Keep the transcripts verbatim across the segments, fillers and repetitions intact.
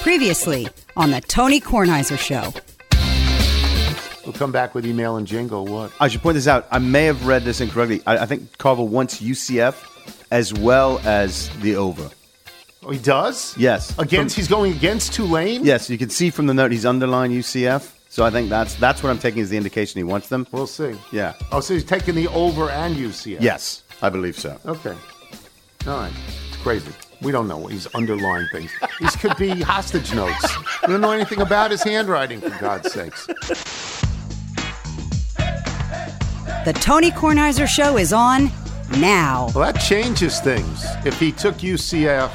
Previously on the Tony Kornheiser Show. We'll come back with email and jingle. What? I should point this out. I may have read this incorrectly. I, I think Carver wants U C F as well as the over. Oh, he does? Yes. Against, From, he's going against Tulane? Yes, you can see from the note he's underlined U C F. So I think that's that's what I'm taking as the indication he wants them. We'll see. Yeah. Oh, so he's taking the over and U C F? Yes, I believe so. Okay. All right. It's crazy. We don't know. He's underlying things. These could be hostage notes. We don't know anything about his handwriting, for God's sakes. The Tony Kornheiser Show is on now. Well, that changes things. If he took U C F,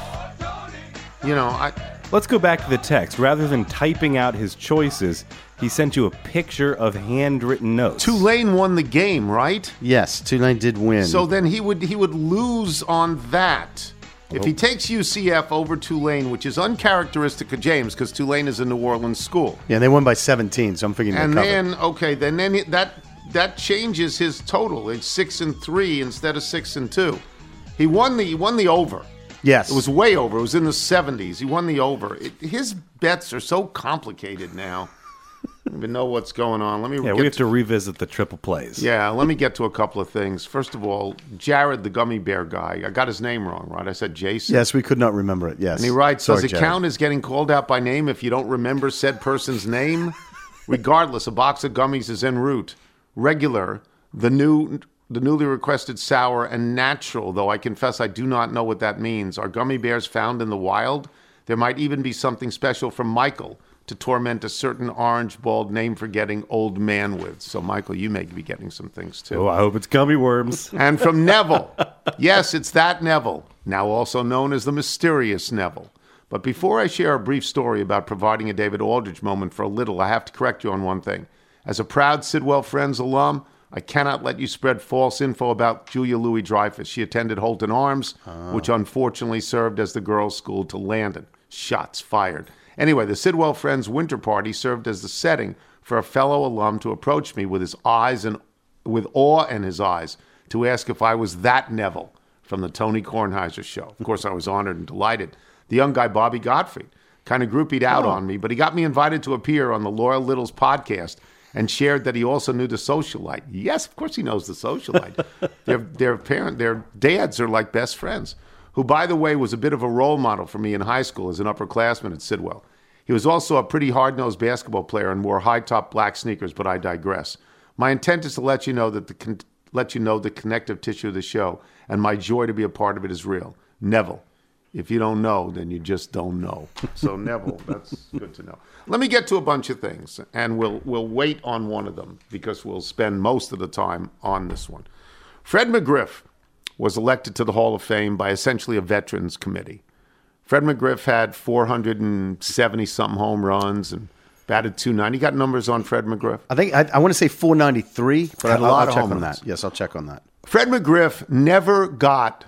you know, I... Let's go back to the text. Rather than typing out his choices, he sent you a picture of handwritten notes. Tulane won the game, right? Yes, Tulane did win. So then he would he would lose on that. If he takes U C F over Tulane, which is uncharacteristic of James, because Tulane is a New Orleans school. Yeah, they won by seventeen, so I'm figuring And they're then, okay, then then it, that that changes his total. It's six and three instead of six and two. He won the he won the over. Yes, It was way over. It was in the seventies. He won the over. It, his bets are so complicated now. I don't even know what's going on. Let me. Yeah, get we have to, to revisit the triple plays. Yeah, let me get to a couple of things. First of all, Jared, the gummy bear guy. I got his name wrong, right? I said Jason. Yes, we could not remember it. Yes. And he writes, Sorry, does it Jared. count as getting called out by name if you don't remember said person's name? Regardless, a box of gummies is en route. Regular, the new, the newly requested sour, and natural, though I confess I do not know what that means. Are gummy bears found in the wild? There might even be something special from Michael to torment a certain orange, bald, name-forgetting old man with. So, Michael, you may be getting some things, too. Oh, I hope it's gummy worms. And from Neville. Yes, it's that Neville, now also known as the mysterious Neville. But before I share a brief story about providing a David Aldridge moment for a little, I have to correct you on one thing. As a proud Sidwell Friends alum, I cannot let you spread false info about Julia Louis-Dreyfus. She attended Holton Arms, oh. which unfortunately served as the girls' school to Landon. Shots fired. Anyway, the Sidwell Friends winter party served as the setting for a fellow alum to approach me with his eyes and with awe in his eyes to ask if I was that Neville from the Tony Kornheiser Show. Of course, I was honored and delighted. The young guy, Bobby Gottfried, kind of groupied out oh. on me, but he got me invited to appear on the Laura Little's podcast and shared that he also knew the socialite. Yes, of course he knows the socialite. their, their parent, their dads are like best friends, who, by the way, was a bit of a role model for me in high school as an upperclassman at Sidwell. He was also a pretty hard-nosed basketball player and wore high-top black sneakers, but I digress. My intent is to let you know that the con- let you know the connective tissue of the show, and my joy to be a part of it is real. Neville. If you don't know, then you just don't know. So, Neville, that's good to know. Let me get to a bunch of things, and we'll we'll wait on one of them because we'll spend most of the time on this one. Fred McGriff was elected to the Hall of Fame by essentially a veterans committee. Fred McGriff had four hundred seventy-something home runs and batted two ninety. You got numbers on Fred McGriff? I think I, I want to say four ninety-three, but Had I'll, a lot I'll of check home on runs. that. Yes, I'll check on that. Fred McGriff never got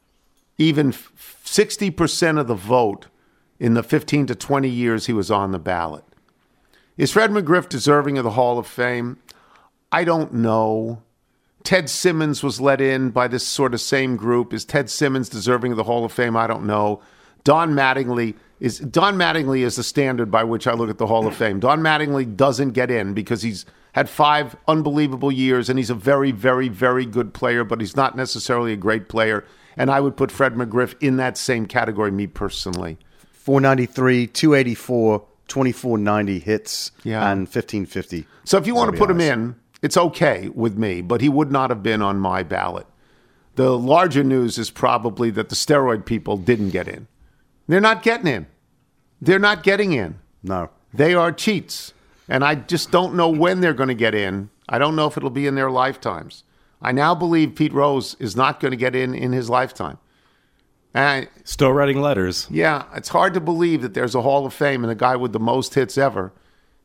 even sixty percent of the vote in the fifteen to twenty years he was on the ballot. Is Fred McGriff deserving of the Hall of Fame? I don't know. Ted Simmons was let in by this sort of same group. Is Ted Simmons deserving of the Hall of Fame? I don't know. Don Mattingly is Don Mattingly is the standard by which I look at the Hall of Fame. Don Mattingly doesn't get in because he's had five unbelievable years and he's a very, very, very good player, but he's not necessarily a great player. And I would put Fred McGriff in that same category, me personally. four ninety-three, two eighty-four, twenty-four ninety hits, yeah. and fifteen fifty. So if you want to put R B Is. him in, it's okay with me, but he would not have been on my ballot. The larger news is probably that the steroid people didn't get in. They're not getting in. They're not getting in. No. They are cheats. And I just don't know when they're going to get in. I don't know if it'll be in their lifetimes. I now believe Pete Rose is not going to get in in his lifetime. And I, Still writing letters. yeah, it's hard to believe that there's a Hall of Fame and a guy with the most hits ever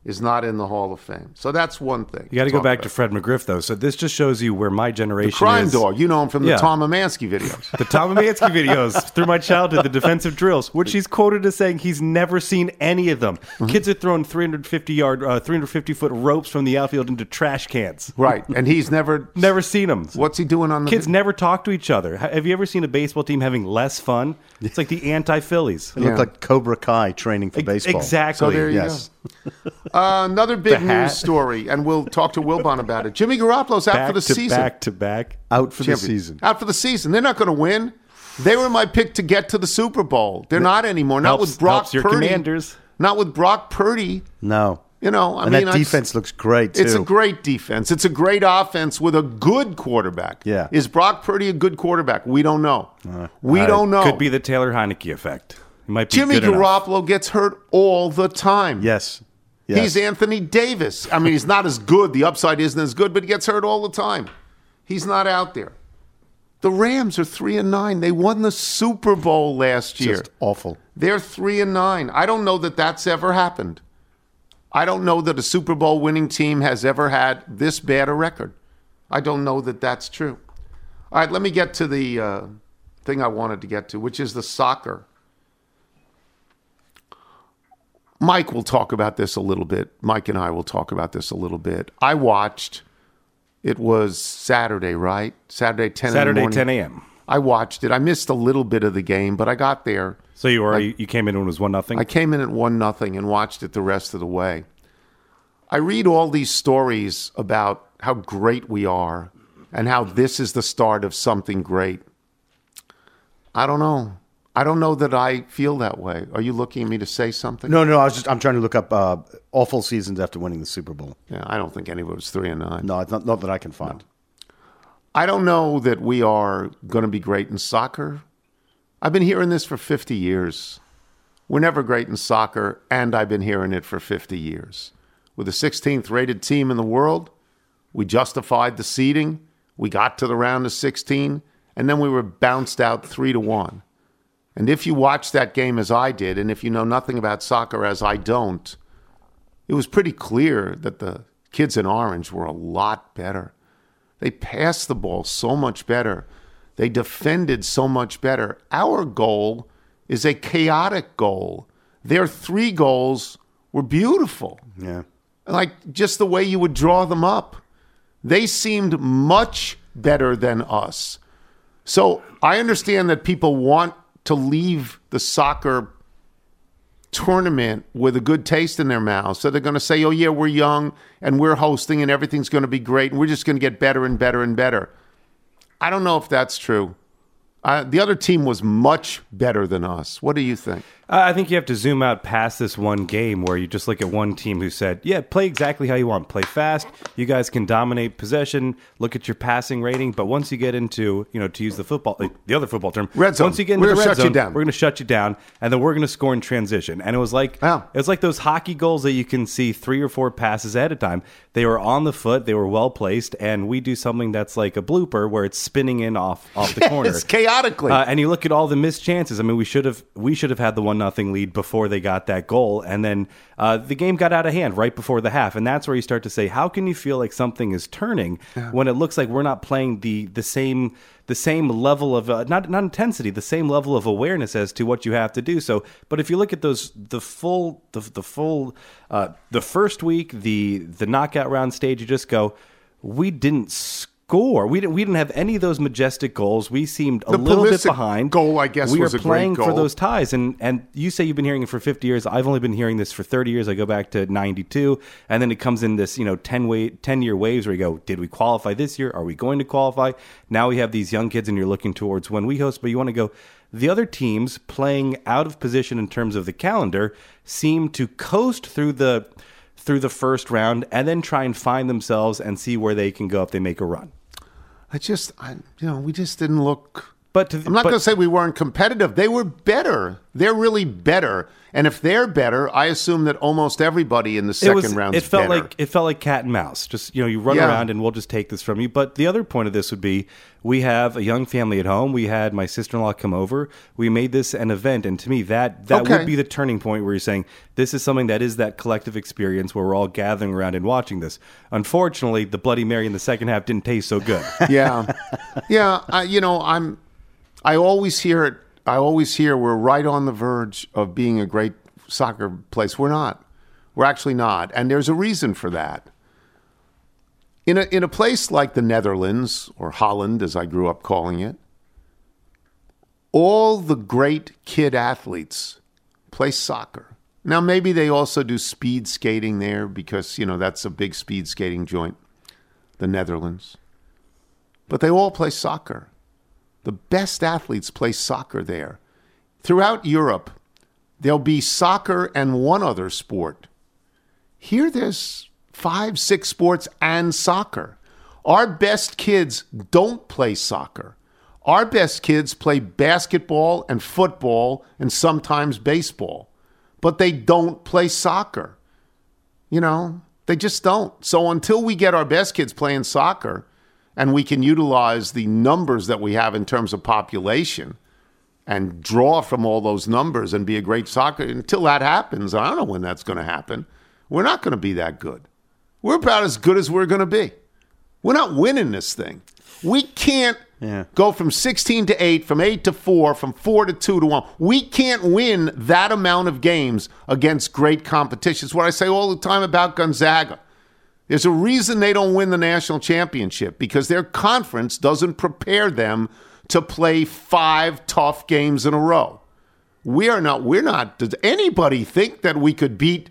is not in the Hall of Fame. So that's one thing. You got to go back about. to Fred McGriff, though. So this just shows you where my generation The crime is. dog. You know him from Yeah. the Tom Amansky videos. The Tom Amansky videos through my childhood, the defensive drills, which he's quoted as saying he's never seen any of them. Mm-hmm. Kids are throwing three hundred fifty yard, uh, three hundred fifty foot ropes from the outfield into trash cans. Right. And he's never... Never seen them. What's he doing on the... Kids never talk to each other. Ha- Have you ever seen a baseball team having less fun? It's like the anti-Phillies. It Yeah. looked like Cobra Kai training for baseball. Exactly. So there you Yes. go. Uh, another big The hat. news story, and we'll talk to Wilbon about it. Jimmy Garoppolo's out Back for the to season. back to back. Out for the Champion. season. Out for the season. They're not going to win. They were my pick to get to the Super Bowl. They're not anymore. Not Helps- with Brock helps your Purdy. Commanders. Not with Brock Purdy. No. You know, I and mean, that I- defense looks great, too. It's a great defense. It's a great offense with a good quarterback. Yeah. Is Brock Purdy a good quarterback? We don't know. we I- don't know. Could be the Taylor Heineke effect. He might be Jimmy good enough. Garoppolo gets hurt all the time. Yes. yes. He's Anthony Davis. I mean, he's not as good. The upside isn't as good, but he gets hurt all the time. He's not out there. The Rams are three and nine. They won the Super Bowl last year. Just awful. They're three and nine. I don't know that that's ever happened. I don't know that a Super Bowl winning team has ever had this bad a record. I don't know that that's true. All right, let me get to the uh, thing I wanted to get to, which is the soccer. Mike will talk about this a little bit. Mike and I will talk about this a little bit. I watched, it was Saturday, right? Saturday, ten in the Saturday, morning. ten a.m. I watched it. I missed a little bit of the game, but I got there. So you were you came in when it was one nothing. I came in at one nothing and watched it the rest of the way. I read all these stories about how great we are and how this is the start of something great. I don't know. I don't know that I feel that way. Are you looking at me to say something? No, no, I was just I'm trying to look up uh, awful seasons after winning the Super Bowl. Yeah, I don't think any of it was three and nine. No, it's not, not that I can find. I don't know that we are going to be great in soccer. I've been hearing this for fifty years. We're never great in soccer, and I've been hearing it for fifty years. We're the sixteenth rated team in the world. We justified the seeding. We got to the round of sixteen, and then we were bounced out three to one. And if you watch that game as I did, and if you know nothing about soccer as I don't, it was pretty clear that the kids in orange were a lot better. They passed the ball so much better. They defended so much better. Our goal is a chaotic goal. Their three goals were beautiful. Yeah. Like just the way you would draw them up. They seemed much better than us. So I understand that people want to leave the soccer tournament with a good taste in their mouth. So they're going to say, oh, yeah, we're young and we're hosting and everything's going to be great and we're just going to get better and better and better. I don't know if that's true. Uh, the other team was much better than us. What do you think? I think you have to zoom out past this one game where you just look at one team who said, yeah, play exactly how you want. Play fast. You guys can dominate possession. Look at your passing rating. But once you get into, you know, to use the football, the other football term, Red zone. once you get into We're the gonna red shut you zone, down. we're going to shut you down. And then we're going to score in transition. And it was like, Yeah. it was like those hockey goals that you can see three or four passes ahead of time. They were on the foot. They were well placed. And we do something that's like a blooper where it's spinning in off, off the corner. It's chaotically. Uh, and you look at all the missed chances. I mean, we should have we should have had the one nothing lead before they got that goal, and then uh, the game got out of hand right before the half. And that's where you start to say, how can you feel like something is turning yeah. when it looks like we're not playing the the same the same level of uh, not not intensity, the same level of awareness as to what you have to do. So, but if you look at those the full the the full uh, the first week, the the knockout round stage, you just go, we didn't score. We didn't. We didn't have any of those majestic goals. We seemed a The little bit Pulisic behind. goal, I guess, we was are a great playing for goal. those ties. And and you say you've been hearing it for fifty years. I've only been hearing this for thirty years. I go back to ninety-two, and then it comes in this, you know, ten way, ten year waves where you go, did we qualify this year? Are we going to qualify? Now we have these young kids, and you're looking towards when we host. But you want to go. The other teams playing out of position in terms of the calendar seem to coast through the through the first round, and then try and find themselves and see where they can go if they make a run. I just, I, you know, we just didn't look But to, I'm not but, going to say we weren't competitive. They were better. They're really better. And if they're better, I assume that almost everybody in the second it was, round it is felt better. like it felt like cat and mouse. Just, you know, you run Yeah. around and we'll just take this from you. But the other point of this would be we have a young family at home. We had my sister-in-law come over. We made this an event, and to me that that Okay. would be the turning point where you're saying this is something that is that collective experience where we're all gathering around and watching this. Unfortunately, the Bloody Mary in the second half didn't taste so good. yeah, yeah. I, you know, I'm. I always hear it. I always hear we're right on the verge of being a great soccer place. We're not. We're actually not, and there's a reason for that. In a in a place like the Netherlands or Holland, as I grew up calling it, all the great kid athletes play soccer. Now, maybe they also do speed skating there because, you know, that's a big speed skating joint, the Netherlands. But they all play soccer. The best athletes play soccer there. Throughout Europe, there'll be soccer and one other sport. Here there's five, six sports and soccer. Our best kids don't play soccer. Our best kids play basketball and football and sometimes baseball. But they don't play soccer. You know, they just don't. So until we get our best kids playing soccer, and we can utilize the numbers that we have in terms of population and draw from all those numbers and be a great soccer. Until that happens, I don't know when that's going to happen. We're not going to be that good. We're about as good as we're going to be. We're not winning this thing. We can't Yeah. go from sixteen to eight, from eight to four, from four to two to one. We can't win that amount of games against great competition. It's what I say all the time about Gonzaga. There's a reason they don't win the national championship, because their conference doesn't prepare them to play five tough games in a row. We are not, we're not, does anybody think that we could beat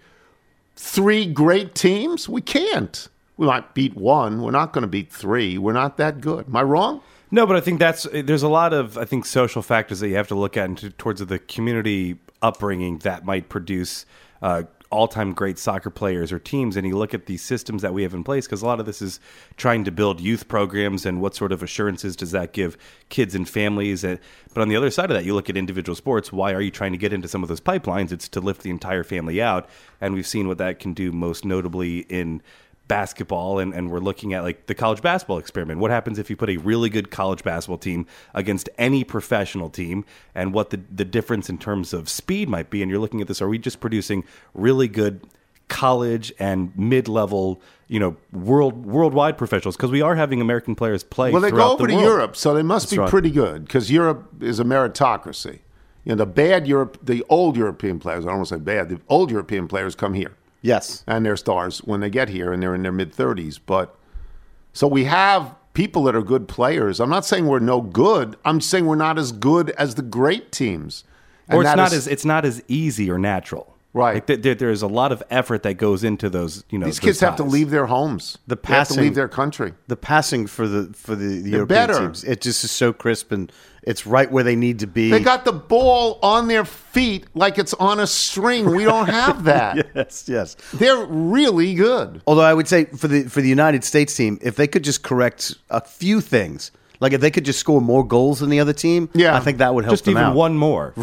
three great teams? We can't. We might beat one. We're not going to beat three. We're not that good. Am I wrong? No, but I think that's there's a lot of I think social factors that you have to look at into, towards the community upbringing that might produce uh, all-time great soccer players or teams, and you look at the systems that we have in place, because a lot of this is trying to build youth programs, and what sort of assurances does that give kids and families. But on the other side of that, you look at individual sports. Why are you trying to get into some of those pipelines? It's to lift the entire family out, and we've seen what that can do most notably in basketball, and, and we're looking at like the college basketball experiment. What happens if you put a really good college basketball team against any professional team, and what the, the difference in terms of speed might be? And you're looking at this, are we just producing really good college and mid-level, you know, world worldwide professionals? Because we are having American players play Well, they go throughout over the to world. Europe, so they must That's be right. pretty good, because Europe is a meritocracy. You know, the bad Europe, the old European players, I don't want to say bad, the old European players come here. Yes. And they're stars when they get here, and they're in their mid-thirties. But so we have people that are good players. I'm not saying we're no good. I'm saying we're not as good as the great teams. And Or it's that not is- as it's not as easy or natural. Right. Like, there, there- there's a lot of effort that goes into those. You know, these those kids have to ties. leave their homes. The They have to passing- leave their country. The passing for the for the, the They're European better. teams, it just is so crisp, and it's right where they need to be. They got the ball on their feet like it's on a string. We don't have that. yes, yes. They're really good. Although I would say for the for the United States team, if they could just correct a few things, like if they could just score more goals than the other team, Yeah. I think that would help Just them even out. one more.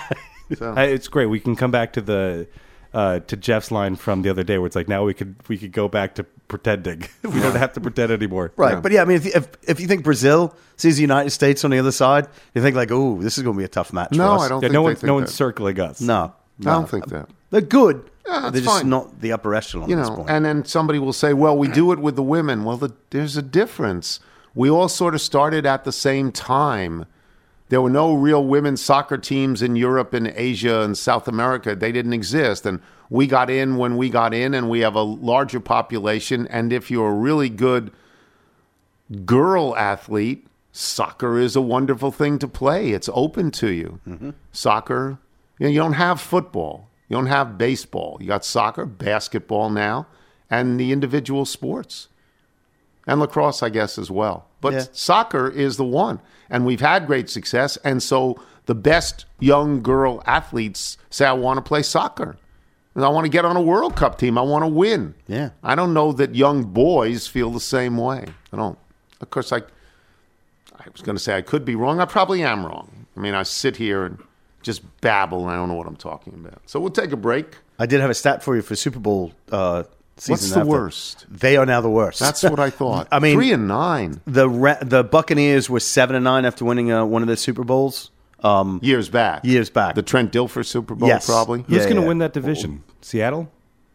So- Uh, It's great. We can come back to the uh, to Jeff's line from the other day, where it's like now we could we could go back to pretending. We don't have to pretend anymore. Right, Yeah. but yeah, I mean, if, if if you think Brazil sees the United States on the other side, you think like, oh, this is going to be a tough match. No, for us. I don't Yeah, think no they one's think no that. one's circling us. No, I no. don't think that. They're good. Yeah, but that's they're just fine. not the upper echelon You at this know, point. and then somebody will say, well, we do it with the women. Well, the, there's a difference. We all sort of started at the same time. There were no real women's soccer teams in Europe and Asia and South America. They didn't exist. And we got in when we got in, and we have a larger population. And if you're a really good girl athlete, soccer is a wonderful thing to play. It's open to you. Mm-hmm. Soccer, you know, you don't have football. You don't have baseball. You got soccer, basketball now, and the individual sports. And lacrosse, I guess, as well. But Yeah. soccer is the one. And we've had great success. And so the best young girl athletes say, I want to play soccer. And I want to get on a World Cup team. I want to win. Yeah. I don't know that young boys feel the same way. I don't. Of course, I, I I was going to say I could be wrong. I probably am wrong. I mean, I sit here and just babble, and I don't know what I'm talking about. So we'll take a break. I did have a stat for you for Super Bowl uh, season. What's the after. worst? They are now the worst. That's what I thought. I mean, three and nine. The Ra- the Buccaneers were seven and nine after winning uh, one of the Super Bowls. Um, years back. Years back. The Trent Dilfer Super Bowl, yes. probably. Who's Yeah, going to yeah. win that division? Seattle?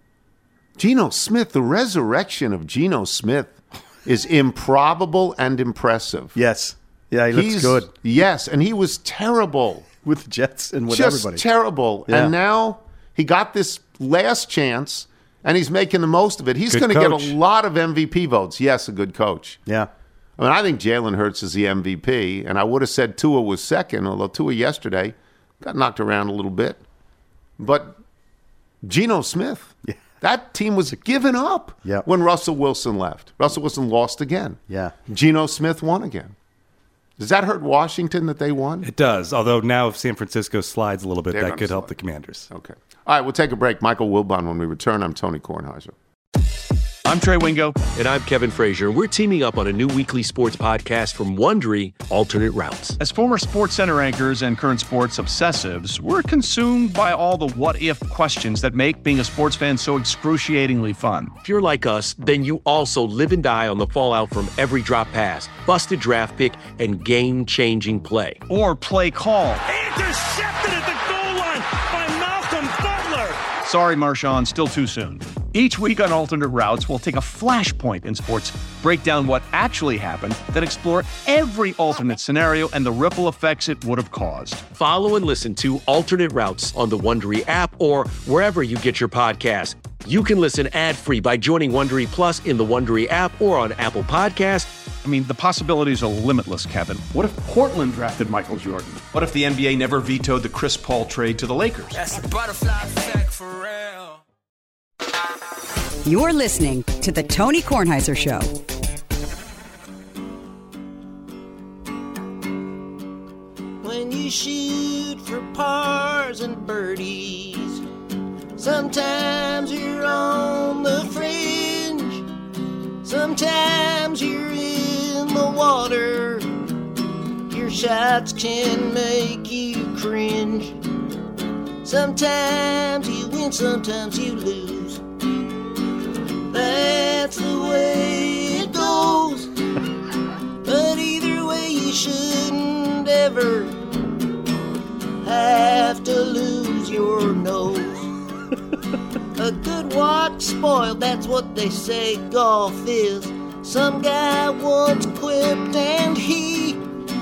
Geno Smith, the resurrection of Geno Smith is improbable and impressive. Yes. Yeah, he looks He's, good Yes, and he was terrible. with the Jets and with Just everybody. terrible. Yeah. And now he got this last chance, and he's making the most of it. He's Good going to get coach. a lot of M V P votes. Yes, a good coach. Yeah. I mean, I think Jalen Hurts is the M V P, and I would have said Tua was second, although Tua yesterday got knocked around a little bit. But Geno Smith, Yeah. that team was given up Yep. when Russell Wilson left. Russell Wilson lost again. Yeah. Geno Smith won again. Does that hurt Washington that they won? It does. Although now if San Francisco slides a little bit, They're that gonna could help slide. the Commanders. Okay. All right, we'll take a break. Michael Wilbon when we return. I'm Tony Kornheiser. I'm Trey Wingo. And I'm Kevin Frazier. We're teaming up on a new weekly sports podcast from Wondery, Alternate Routes. As former Sports Center anchors and current sports obsessives, we're consumed by all the what-if questions that make being a sports fan so excruciatingly fun. If you're like us, then you also live and die on the fallout from every drop pass, busted draft pick, and game-changing play. Or play call. Intercepted at the goal line by Malcolm Butler. Sorry, Marshawn, still too soon. Each week on Alternate Routes, we'll take a flashpoint in sports, break down what actually happened, then explore every alternate scenario and the ripple effects it would have caused. Follow and listen to Alternate Routes on the Wondery app or wherever you get your podcasts. You can listen ad-free by joining Wondery Plus in the Wondery app or on Apple Podcasts. I mean, the possibilities are limitless, Kevin. What if Portland drafted Michael Jordan? What if the N B A never vetoed the Chris Paul trade to the Lakers? That's the butterfly effect for real. You're listening to The Tony Kornheiser Show. When you shoot for pars and birdies, sometimes you're on the fringe, sometimes you're in the water. Your shots can make you cringe. Sometimes you win, sometimes you lose. That's the way it goes. But either way, you shouldn't ever have to lose your nose. A good watch spoiled, that's what they say golf is. Some guy once quipped, and he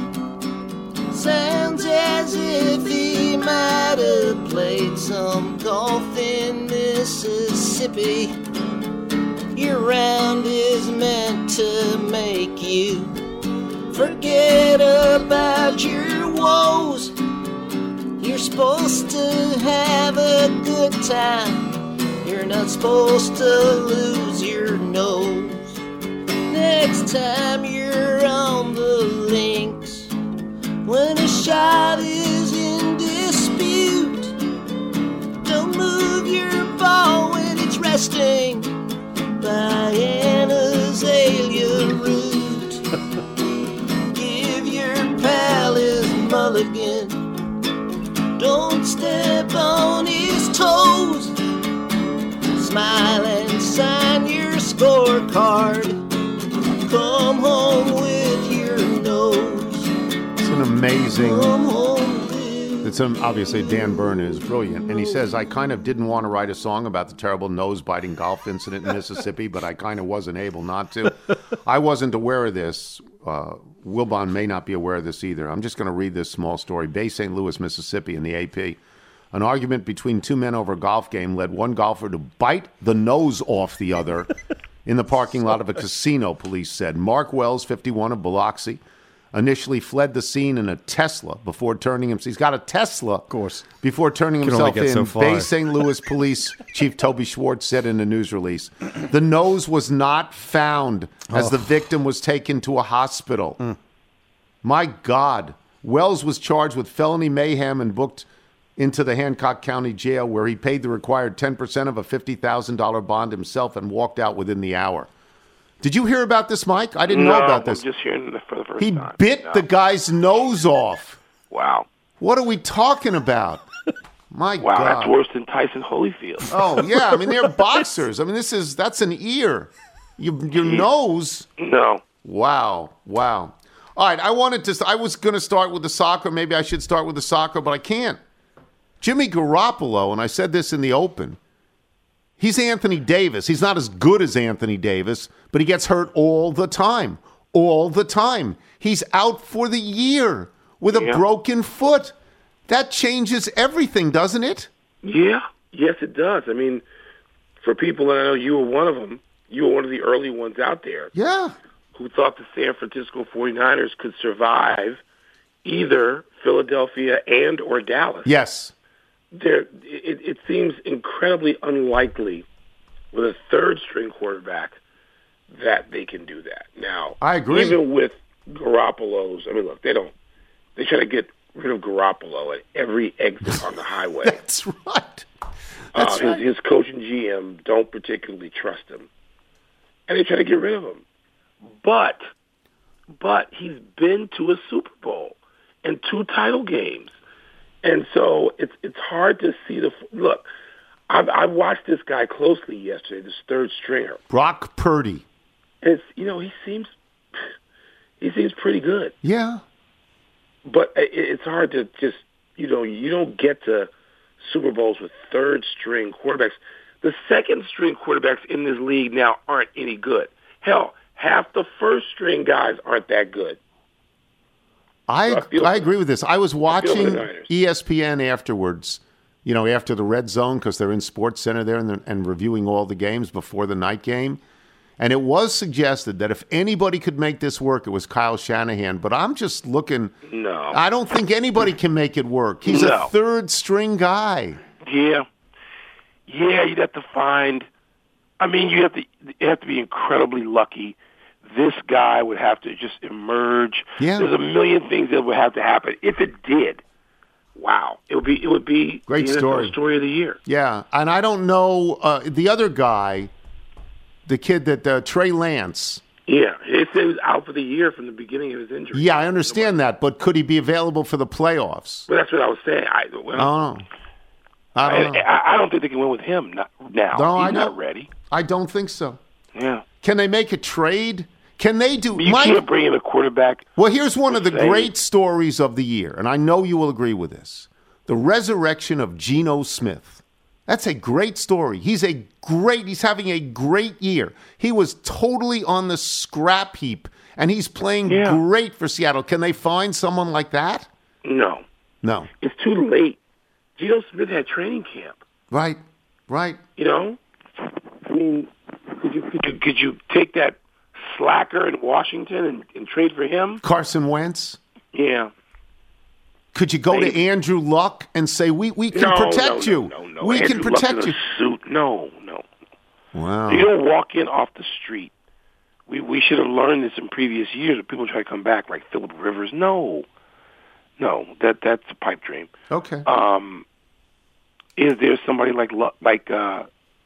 sounds as if he might have played some golf in Mississippi. Your round is meant to make you forget about your woes. You're supposed to have a good time. You're not supposed to lose your nose. Next time you're on the links, when a shot is in dispute, don't move your ball when it's resting by an azalea root. Give your pal his mulligan. Don't step on his toes. Smile and sign your scorecard. Come home with your nose. It's an amazing... Come home with... It's um, obviously Dan Byrne is brilliant, and he says, I kind of didn't want to write a song about the terrible nose-biting golf incident in Mississippi, but I kind of wasn't able not to. I wasn't aware of this. Uh, Wilbon may not be aware of this either. I'm just going to read this small story. Bay Saint Louis, Mississippi, in the A P. An argument between two men over a golf game led one golfer to bite the nose off the other in the parking lot of a casino, police said. Mark Wells, fifty-one, of Biloxi, initially fled the scene in a Tesla before turning himself. He's got a Tesla, of course, before turning Can only himself get in. so far. Bay Saint Louis Police Chief Toby Schwartz said in a news release, the nose was not found as Oh. the victim was taken to a hospital. Mm. My God, Wells was charged with felony mayhem and booked into the Hancock County Jail, where he paid the required ten percent of a fifty thousand dollars bond himself and walked out within the hour. Did you hear about this, Mike? I didn't no, know about this. I'm just hearing it for the first he time. bit no. the guy's nose off. Wow. What are we talking about? My wow, God. that's worse than Tyson Holyfield. Oh, yeah. I mean, they're boxers. I mean, this is that's an ear. You, your nose. No. Wow. Wow. All right. I wanted to, I was going to start with the soccer. Maybe I should start with the soccer, but I can't. Jimmy Garoppolo, and I said this in the open, he's Anthony Davis. He's not as good as Anthony Davis, but he gets hurt all the time. All the time. He's out for the year with a yeah. broken foot. That changes everything, doesn't it? Yeah. Yes, it does. I mean, for people, and I know you were one of them, you were one of the early ones out there. Yeah. Who thought the San Francisco forty-niners could survive either Philadelphia and or Dallas. Yes. There, it, it seems incredibly unlikely with a third-string quarterback that they can do that. Now, I agree. Even with Garoppolo's, I mean, look, they don't. They try to get rid of Garoppolo at every exit on the highway. That's right. That's uh, right. His, his coach and G M don't particularly trust him, and they try to get rid of him. But, but he's been to a Super Bowl and two title games. And so it's it's hard to see the look. I've I watched this guy closely yesterday, this third stringer, Brock Purdy. It's you know he seems he seems pretty good. Yeah, but it, it's hard to just you know you don't get to Super Bowls with third string quarterbacks. The second string quarterbacks in this league now aren't any good. Hell, half the first string guys aren't that good. I So I, I agree with this. I was watching the Niners. E S P N afterwards, you know, after the Red Zone, because they're in Sports Center there and, and reviewing all the games before the night game. And it was suggested that if anybody could make this work, it was Kyle Shanahan. But I'm just looking. No. I don't think anybody can make it work. He's No. a third string guy. Yeah. Yeah, you'd have to find I mean, you have to you have to be incredibly lucky. This guy would have to just emerge. Yeah. There's a million things that would have to happen. If it did, wow. It would be it would be Great the N F L story. story of the year. Yeah, and I don't know uh, the other guy, the kid that uh, Trey Lance. Yeah. They said he was out for the year from the beginning of his injury. Yeah, I understand that, but could he be available for the playoffs? Well, that's what I was saying. I, well, I don't know. I don't know. I, I don't think they can win with him no- now. No, He's I not don't. ready. I don't think so. Yeah. Can they make a trade? Can they do? You Mike, can't bring in a quarterback. well, here's one of the Same. great stories of the year, and I know you will agree with this: the resurrection of Geno Smith. That's a great story. He's a great. He's having a great year. He was totally on the scrap heap, and he's playing Yeah. great for Seattle. Can they find someone like that? No. No. It's too late. Geno Smith had training camp. Right. Right. You know, I mean, could you could you, could you take that slacker in Washington and, and trade for him? Carson Wentz. Yeah. Could you go to Maybe. Andrew Luck and say, "We we can no, protect no, you. No, no, no. We Andrew can protect Luck in you." a suit. No, no. Wow. You don't walk in off the street. We we should have learned this in previous years. When people try to come back like Phillip Rivers. No, no. That that's a pipe dream. Okay. Um, is there somebody like Lu- like uh,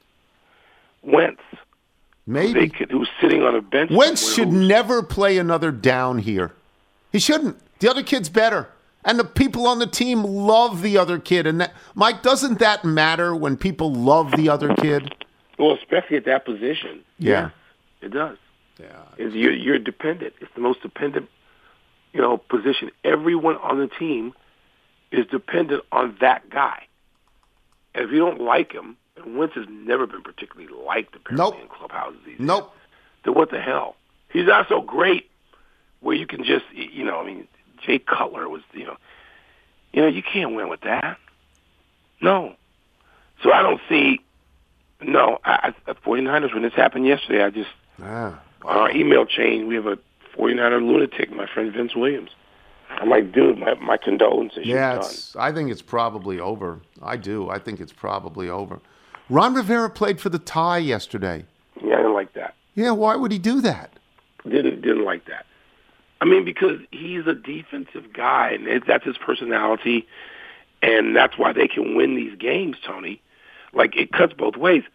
Wentz? Maybe. They could, who's sitting on a bench? Wentz somewhere should who's- never play another down here. He shouldn't. The other kid's better. And the people on the team love the other kid. And that, Mike, doesn't that matter when people love the other kid? Well, especially at that position. Yeah. It does. Yeah. Is you're, you're dependent. It's the most dependent, you know, position. Everyone on the team is dependent on that guy. And if you don't like him, and Wentz has never been particularly liked apparently Nope. in clubhouses these days, Nope. then what the hell? He's not so great where you can just, you know, I mean, Jay Cutler was, you know, you know, you can't win with that. No. So I don't see, no, I, I, forty-niners, when this happened yesterday, I just, Ah. on our email chain, we have a forty-niner lunatic, my friend Vince Williams. I'm like, dude, my, my condolences. Yeah, You're done. it's, I think it's probably over. I do. I think it's probably over. Ron Rivera played for the tie yesterday. Yeah, I didn't like that. Yeah, why would he do that? Didn't didn't like that. I mean, because he's a defensive guy, and it, that's his personality, and that's why they can win these games, Tony. Like, it cuts both ways.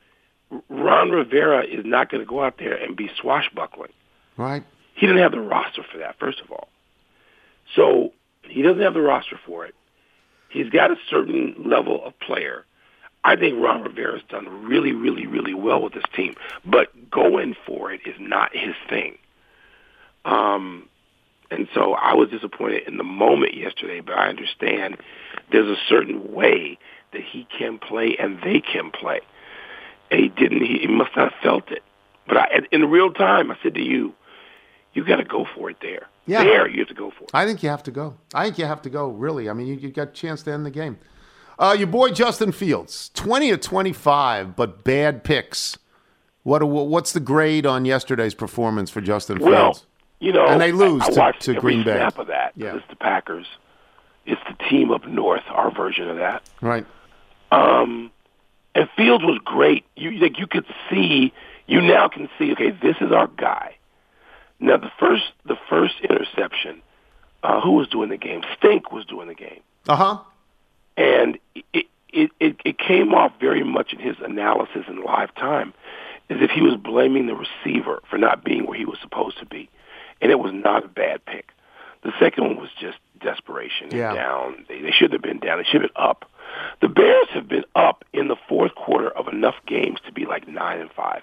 Ron Rivera is not going to go out there and be swashbuckling. Right. He didn't have the roster for that, first of all. So he doesn't have the roster for it. He's got a certain level of player. I think Ron Rivera's done really, really, really well with this team. But going for it is not his thing. Um, and so I was disappointed in the moment yesterday, but I understand there's a certain way that he can play and they can play. And he didn't, he must not have felt it. But I, in real time, I said to you, you got to go for it there. Yeah. There, you have to go for it. I think you have to go. I think you have to go, really. I mean, you, you got a chance to end the game. Uh, your boy Justin Fields, twenty of twenty-five, but bad picks. What What's the grade on yesterday's performance for Justin Fields? Well, you know, and they lose I, I to, watched to every Green Bay. snap of that. Yeah. It's the Packers. It's the team up north, our version of that. Right. Um, and Fields was great. You like you could see, you now can see, okay, this is our guy. Now the first the first interception, uh, who was doing the game? Stink was doing the game. Uh-huh. And it, it, it, it came off very much in his analysis in live time as if he was blaming the receiver for not being where he was supposed to be. And it was not a bad pick. The second one was just desperation. Yeah. Down. They, they should have been down. They should have been up. The Bears have been up in the fourth quarter of enough games to be like nine and five.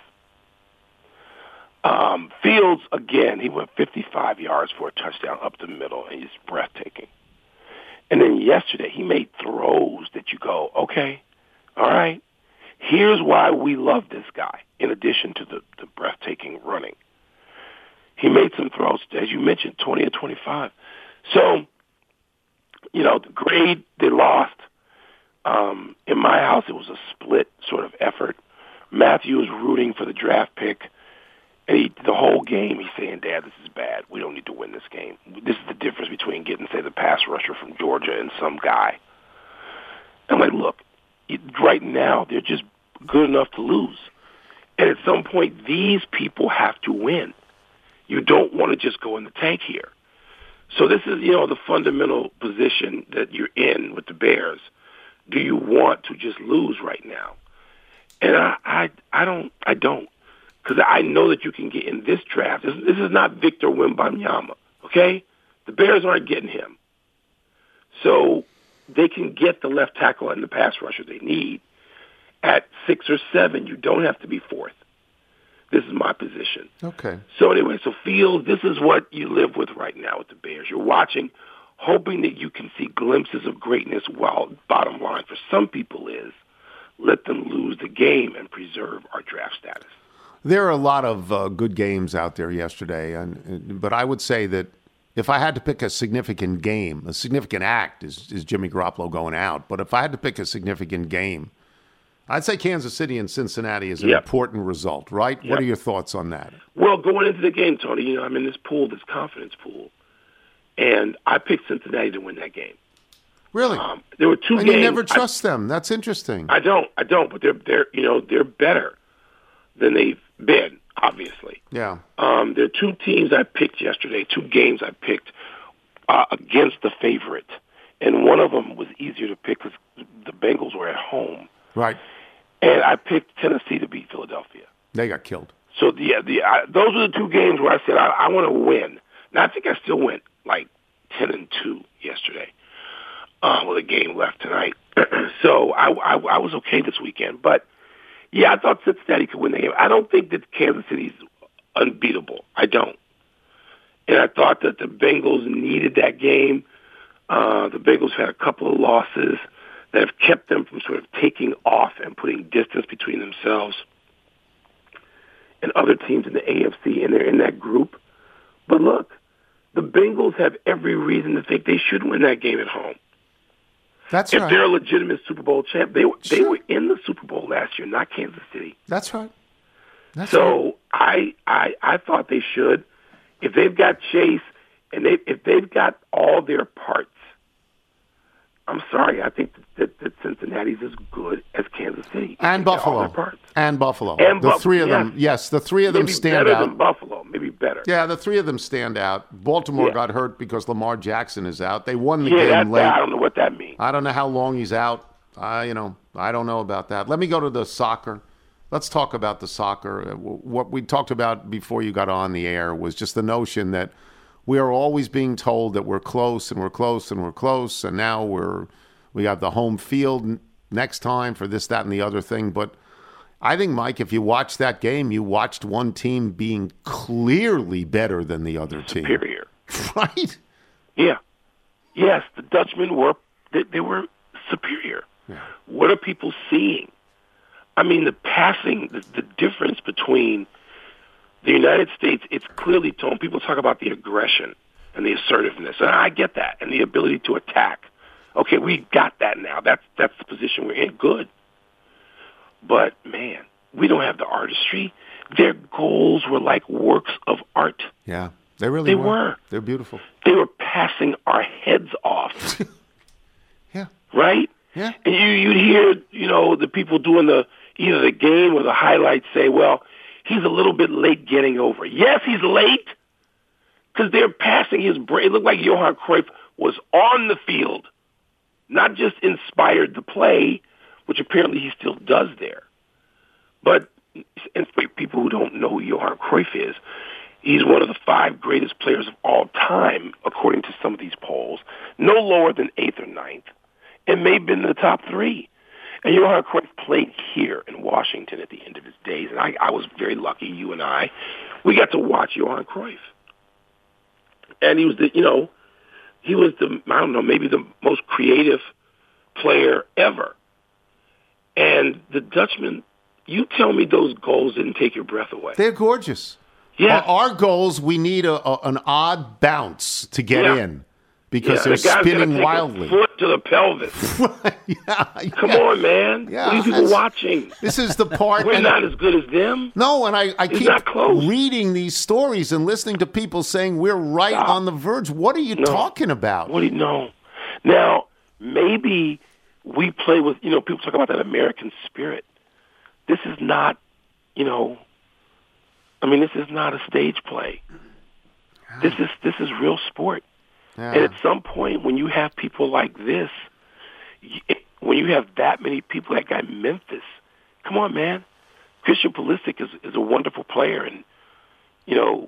Um, Fields, again, he went fifty-five yards for a touchdown up the middle, and he's breathtaking. And then yesterday, he made throws that you go, okay, all right, here's why we love this guy, in addition to the, the breathtaking running. He made some throws, as you mentioned, twenty or twenty-five. So, you know, the grade, they lost. Um, in my house, it was a split sort of effort. Matthew was rooting for the draft pick. And he, the whole game, he's saying, Dad, this is bad. We don't need to win this game. This is the difference between getting, say, the pass rusher from Georgia and some guy. I'm like, look, it, right now, they're just good enough to lose. And at some point, these people have to win. You don't want to just go in the tank here. So this is, you know, the fundamental position that you're in with the Bears. Do you want to just lose right now? And I, I, I don't, I don't. Because I know that you can get in this draft. This, this is not Victor Wembanyama, okay? The Bears aren't getting him. So they can get the left tackle and the pass rusher they need. At six or seven, you don't have to be fourth. This is my position. Okay. So anyway, so Fields, this is what you live with right now with the Bears. You're watching, hoping that you can see glimpses of greatness, while bottom line for some people is let them lose the game and preserve our draft status. There are a lot of uh, good games out there yesterday, and, but I would say that if I had to pick a significant game, a significant act is, is Jimmy Garoppolo going out. But if I had to pick a significant game, I'd say Kansas City and Cincinnati is an yep. important result, right? Yep. What are your thoughts on that? Well, going into the game, Tony, you know, I'm in this pool, this confidence pool, and I picked Cincinnati to win that game. Really? Um, there were two and games. You never trust I, them. That's interesting. I don't. I don't. But they're they're you know they're better than they've been, obviously. Yeah. Um, there are two teams I picked yesterday, two games I picked uh, against the favorite. And one of them was easier to pick because the Bengals were at home. Right. And I picked Tennessee to beat Philadelphia. They got killed. So the, the I, those were the two games where I said, I, I want to win. Now, I think I still went like ten and two yesterday uh, with a game left tonight. So I, I, I was okay this weekend. But, yeah, I thought Cincinnati could win the game. I don't think that Kansas City's unbeatable. I don't. And I thought that the Bengals needed that game. Uh, the Bengals had a couple of losses that have kept them from sort of taking off and putting distance between themselves and other teams in the A F C, and they're in that group. But look, the Bengals have every reason to think they should win that game at home. That's if right. If they're a legitimate Super Bowl champ, they sure. they were in the Super Bowl last year, not Kansas City. That's right. That's so right. I, I I thought they should. If they've got Chase and they if they've got all their parts, I'm sorry, I think that, that Cincinnati's as good as Kansas City. And Buffalo. And Buffalo. And the Buff- three of yes. them, yes, the three of them maybe stand better out. Than Buffalo, maybe better. Yeah, the three of them stand out. Baltimore yeah. got hurt because Lamar Jackson is out. They won the yeah, game that, late. I don't know what that means. I don't know how long he's out. Uh, you know, I don't know about that. Let me go to the soccer. let's talk about the soccer. What we talked about before you got on the air was just the notion that we are always being told that we're close and we're close and we're close, and now we're we have the home field next time for this, that, and the other thing. But I think, Mike, if you watched that game, you watched one team being clearly better than the other team. Superior. Right? Yeah. Yes, the Dutchmen were they, they were superior. Yeah. What are people seeing? I mean, the passing, the, the difference between the United States, it's clearly told. People talk about the aggression and the assertiveness, and I get that, and the ability to attack. Okay, we got that now. That's that's the position we're in. Good. But, man, we don't have the artistry. Their goals were like works of art. Yeah, they really they were. were. They're beautiful. They were passing our heads off. Yeah. Right? Yeah. And you, you'd hear, you know, the people doing the either the game or the highlights say, well, he's a little bit late getting over. Yes, he's late because they're passing his brain. It looked like Johan Cruyff was on the field, not just inspired the play, which apparently he still does there. But, and for people who don't know who Johan Cruyff is, he's one of the five greatest players of all time, according to some of these polls, no lower than eighth or ninth, and may have been in the top three. And Johan Cruyff played here in Washington at the end of his days, and I, I was very lucky, you and I, we got to watch Johan Cruyff. And he was the, you know, he was the, I don't know, maybe the most creative player ever. And the Dutchman, you tell me those goals didn't take your breath away. They're gorgeous. Yeah. Our, our goals, we need a, a, an odd bounce to get yeah. in because yeah, they're the guy's spinning take wildly. A foot to the pelvis. yeah, Come yeah. on, man. Yeah, what are you people watching? This is the part. We're and, not as good as them. No, and I, I It's keep not close. reading these stories and listening to people saying we're right Stop. on the verge. What are you No. talking about? What do you know? Now, maybe we play with, you know, people talk about that American spirit. This is not, you know, I mean, this is not a stage play. This is this is real sport. Yeah. And at some point, when you have people like this, when you have that many people, that guy Memphis, come on, man. Christian Pulisic is is a wonderful player, and you know,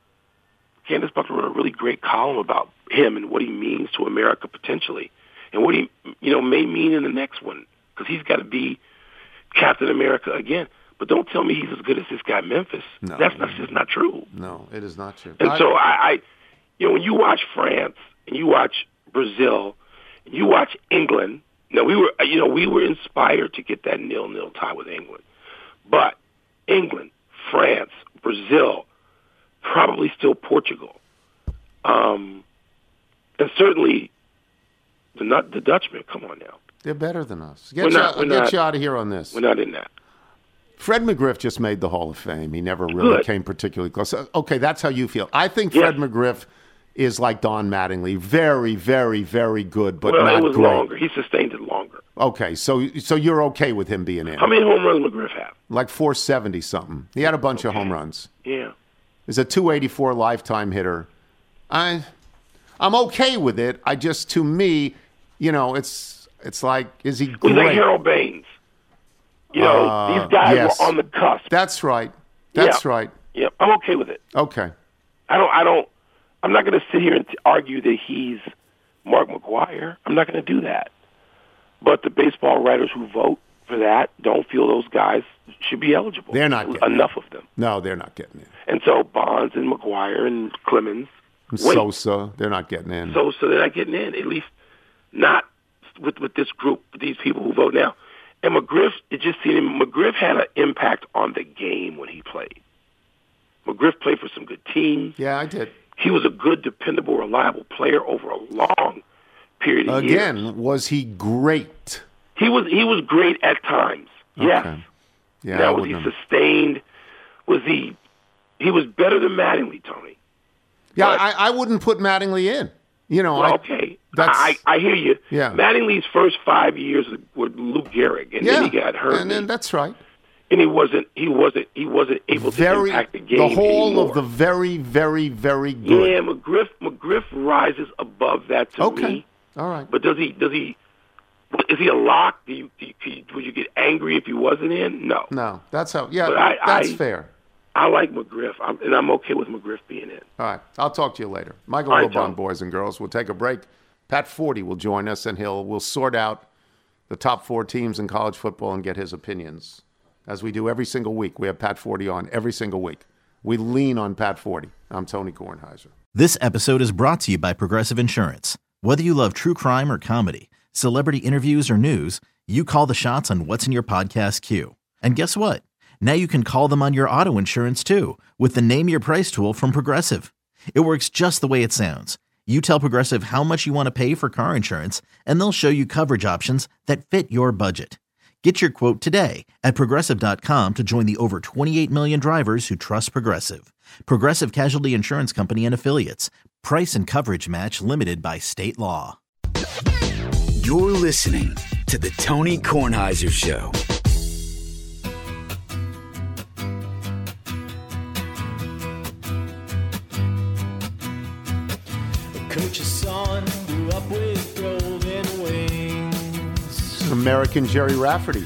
Candace Buckler wrote a really great column about him and what he means to America potentially, and what he you know may mean in the next one, because he's got to be Captain America again. But don't tell me he's as good as this guy Memphis. No. That's not, just not true. No, it is not true. And I- so I, I, you know, when you watch France and you watch Brazil and you watch England, now we were, you know, we were inspired to get that nil-nil tie with England. But England, France, Brazil, probably still Portugal, um, and certainly the not the Dutchmen. Come on now, They're better than us. Get, We're you, not- we're get not- you out of here on this. we're not in that. Fred McGriff just made the Hall of Fame. He never really Good. came particularly close. Okay, that's how you feel. I think Fred Yes. McGriff is like Don Mattingly. Very, very, very good, but well, not it was great. longer. He sustained it longer. Okay, so so you're okay with him being in. How many home runs McGriff have? Like four seventy something. He had a bunch of home runs. Yeah. He's a two eighty-four lifetime hitter. I I'm okay with it. I just, to me, you know, it's it's like, is he He's great? like Harold Baines. You know, Uh, these guys yes. were on the cusp. That's right. That's Yeah. right. Yeah, I'm okay with it. Okay. I don't. I don't. I'm not going to sit here and t- argue that he's Mark McGwire. I'm not going to do that. But the baseball writers who vote for that don't feel those guys should be eligible. They're not getting enough of them. No, they're not getting in. And so Bonds and McGwire and Clemens, And wait. Sosa, they're not getting in. So, so they're not getting in. At least not with with this group, these people who vote now. And McGriff, it just seemed McGriff had an impact on the game when he played. McGriff played for some good teams. Yeah, I did. He was a good, dependable, reliable player over a long period of years. Again, was he great? He was he was great at times. Yes. Okay. Yeah, I now was he wouldn't have- sustained? Was he? He was better than Mattingly, Tony. Yeah, But- I, I wouldn't put Mattingly in. You know, Well, I, okay, that's- I, I hear you. Yeah. Mattingly's first five years were Lou Gehrig, and yeah, then he got hurt, and then that's right. and he wasn't he wasn't he wasn't able to Very, impact the game the whole anymore. of the very, very, very good. Yeah, McGriff McGriff rises above that to Okay. me. All right. But does he does he is he a lock? Do you, do you, do you would you get angry angry if he wasn't in? No. No, that's how. Yeah, I, that's I, fair. I like McGriff, I'm, and I'm okay with McGriff being in. All right, I'll talk to you later. Michael All right, Wilbon, Tom. boys and girls. We'll take a break. Pat Forty will join us, and he'll we'll sort out the top four teams in college football and get his opinions, as we do every single week. We have Pat Forty on every single week. We lean on Pat Forty. I'm Tony Kornheiser. This episode is brought to you by Progressive Insurance. Whether you love true crime or comedy, celebrity interviews or news, you call the shots on what's in your podcast queue. And guess what? Now you can call them on your auto insurance too with the Name Your Price tool from Progressive. It works just the way it sounds. You tell Progressive how much you want to pay for car insurance, and they'll show you coverage options that fit your budget. Get your quote today at Progressive dot com to join the over twenty-eight million drivers who trust Progressive. Progressive Casualty Insurance Company and Affiliates. Price and coverage match limited by state law. You're listening to the Tony Kornheiser Show. Coach's son grew up with golden wings. American Jerry Rafferty.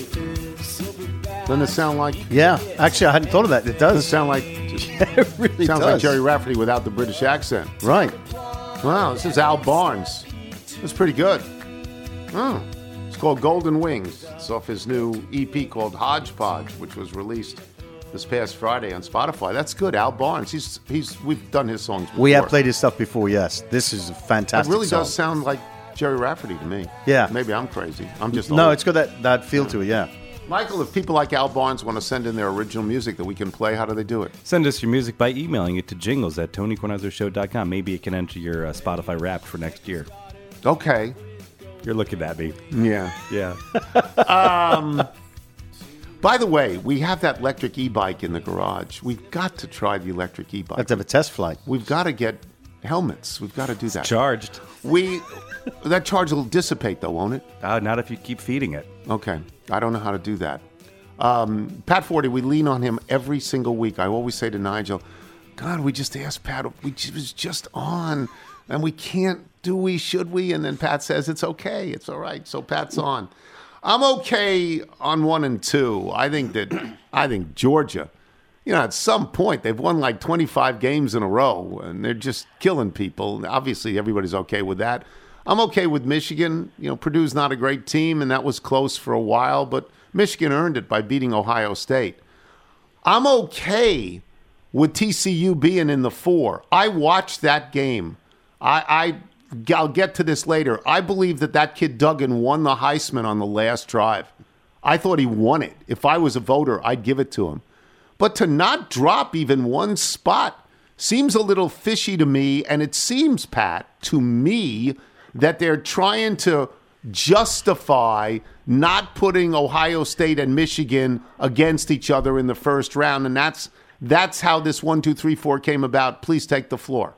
Doesn't it sound like? Yeah, actually, I hadn't thought of that. It does. Doesn't it sound like? Just, it really sounds does. like Jerry Rafferty without the British accent. Right. Wow, this is Al Barnes. That's pretty good. Oh, it's called Golden Wings. It's off his new E P called Hodgepodge, which was released this past Friday on Spotify. That's good. Al Barnes. He's he's. We've done his songs before. We have played his stuff before. Yes, this is a fantastic. It really song. does sound like Jerry Rafferty to me. Yeah. Maybe I'm crazy. I'm just no. old. It's got that that feel to it. Yeah. Michael, if people like Al Barnes want to send in their original music that we can play, how do they do it? Send us your music by emailing it to jingles at tony kornheiser show dot com. Maybe it can enter your uh, Spotify Wrapped for next year. Okay. You're looking at me. Yeah. Yeah. um, by the way, we have that electric e-bike in the garage. We've got to try the electric e-bike. Let's have a test flight. We've got to get helmets. We've got to do that. It's charged. We that charge will dissipate though, won't it? Uh, not if you keep feeding it. Okay. I don't know how to do that. Um, Pat Forty, we lean on him every single week. I always say to Nigel, God, we just asked Pat. We was just on, and we can't. Do we? Should we? And then Pat says it's okay. It's all right. So Pat's on. I'm okay on one and two. I think that I think Georgia, you know, at some point they've won like twenty-five games in a row, and they're just killing people. Obviously, everybody's okay with that. I'm okay with Michigan. You know, Purdue's not a great team, and that was close for a while, but Michigan earned it by beating Ohio State. I'm okay with T C U being in the four. I watched that game. I, I I'll get to this later. I believe that that kid Duggan won the Heisman on the last drive. I thought he won it. If I was a voter, I'd give it to him. But to not drop even one spot seems a little fishy to me, and it seems, Pat, to me, that they're trying to justify not putting Ohio State and Michigan against each other in the first round, and that's that's how this one, two, three, four came about. Please take the floor.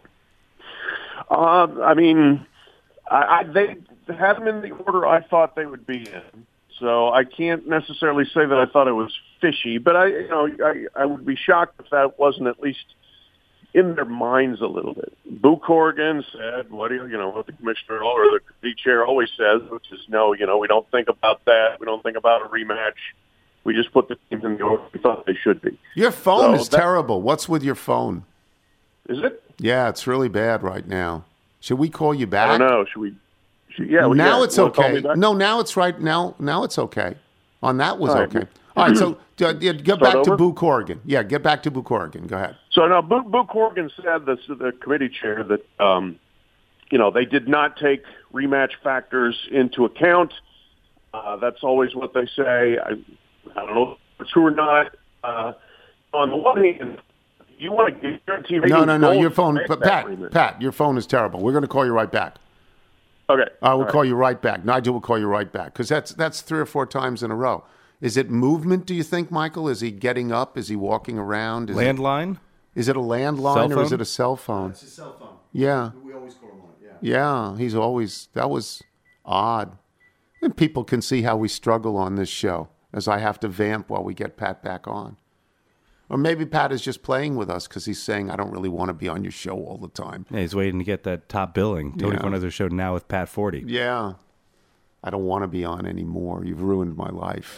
Uh, I mean, I, I, they had them in the order I thought they would be in, so I can't necessarily say that I thought it was fishy, but I, you know, I, I would be shocked if that wasn't at least in their minds a little bit. Boo Corrigan said, "What do you, you know, what the commissioner or the committee chair always says, which is, no, you know, we don't think about that. We don't think about a rematch. We just put the teams in the order we thought they should be." Your phone so is that, terrible. What's with your phone? Is it? Yeah, it's really bad right now. Should we call you back? I don't know. Should we? Should, yeah. We, now yeah. it's You wanna okay. call me No, now it's right. Now, now it's okay. On that was All right. okay. All right, so uh, yeah, get Start back over? to Boo Corrigan. Yeah, get back to Boo Corrigan. Go ahead. So now, Boo, Boo Corrigan said, this, the committee chair, that um, you know they did not take rematch factors into account. Uh, that's always what they say. I, I don't know if it's true or not. Uh, on the one hand, you want to guarantee. No, no, no. goals Your phone, to make Pat, that Pat, rematch. Pat, your phone is terrible. We're going to call you right back. Okay. I will All call right. you right back. Nigel will call you right back because that's that's three or four times in a row. Is it movement, do you think, Michael? Is he getting up? Is he walking around? Is Landline? It, is it a landline Cell or is phone? it a cell phone? It's a cell phone. Yeah. We always call him on it. Yeah, he's always, that was odd. And people can see how we struggle on this show as I have to vamp while we get Pat back on. Or maybe Pat is just playing with us because he's saying, I don't really want to be on your show all the time. Yeah, he's waiting to get that top billing. Tony Yeah. Kornheiser Show now with Pat Forty. Yeah. I don't want to be on anymore. You've ruined my life.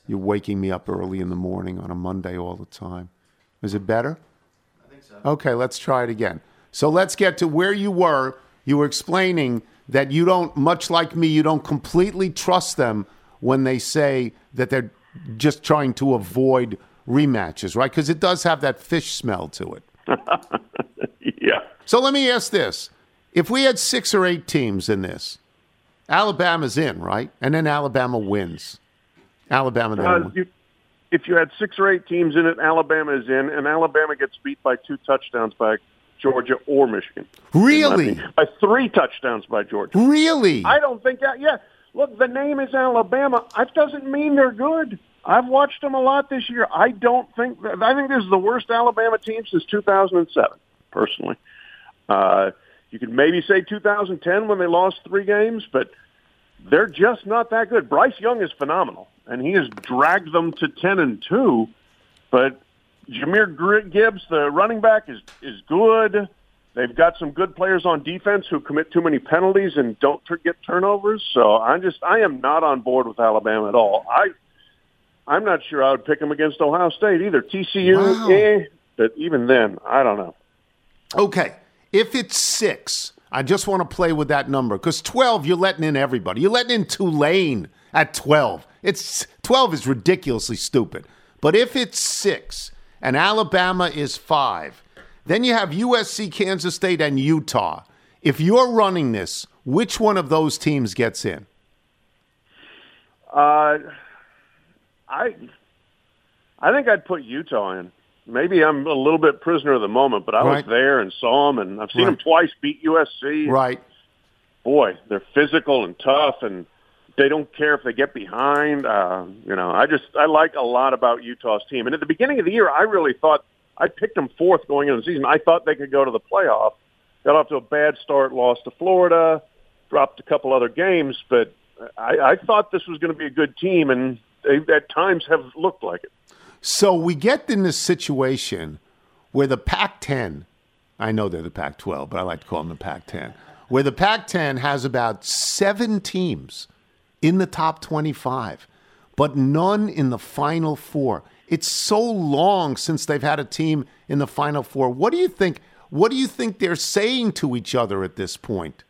You're waking me up early in the morning on a Monday all the time. Is it better? I think so. Okay, let's try it again. So let's get to where you were. You were explaining that you don't, much like me, you don't completely trust them when they say that they're just trying to avoid rematches, right? Because it does have that fish smell to it. Yeah. So let me ask this. If we had six or eight teams in this, Alabama's in, right? And then Alabama wins. Alabama then Uh, wins. you, if you had six or eight teams in it, Alabama is in, and Alabama gets beat by two touchdowns by Georgia or Michigan. Really? By three touchdowns by Georgia. Really? I don't think that, yeah. Look, the name is Alabama. That doesn't mean they're good. I've watched them a lot this year. I don't think, that, I think this is the worst Alabama team since two thousand seven, personally. Uh, you could maybe say two thousand ten when they lost three games, but they're just not that good. Bryce Young is phenomenal, and he has dragged them to ten and two, but Jahmyr Gibbs, the running back, is is good. They've got some good players on defense who commit too many penalties and don't get turnovers. So I'm just I am not on board with Alabama at all. I I'm not sure I would pick them against Ohio State either. T C U, Wow. eh, but even then, I don't know. Okay, if it's six, I just want to play with that number because twelve, you're letting in everybody. You're letting in Tulane at twelve. It's twelve is ridiculously stupid. But if it's six and Alabama is five, then you have U S C, Kansas State, and Utah. If you're running this, which one of those teams gets in? Uh, I I think I'd put Utah in. Maybe I'm a little bit prisoner of the moment, but I Right. was there and saw them, and I've seen Right. them twice beat U S C. Right. Boy, they're physical and tough, and they don't care if they get behind. Uh, you know, I just I like a lot about Utah's team. And at the beginning of the year, I really thought I picked them fourth going into the season. I thought they could go to the playoff. Got off to a bad start, lost to Florida, dropped a couple other games, but I, I thought this was going to be a good team, and they at times have looked like it. So we get in this situation where the Pac ten, I know they're the Pac twelve, but I like to call them the Pac ten, where the Pac ten has about seven teams in the top twenty-five, but none in the Final Four. It's so long since they've had a team in the Final Four. What do you think? What do you think they're saying to each other at this point?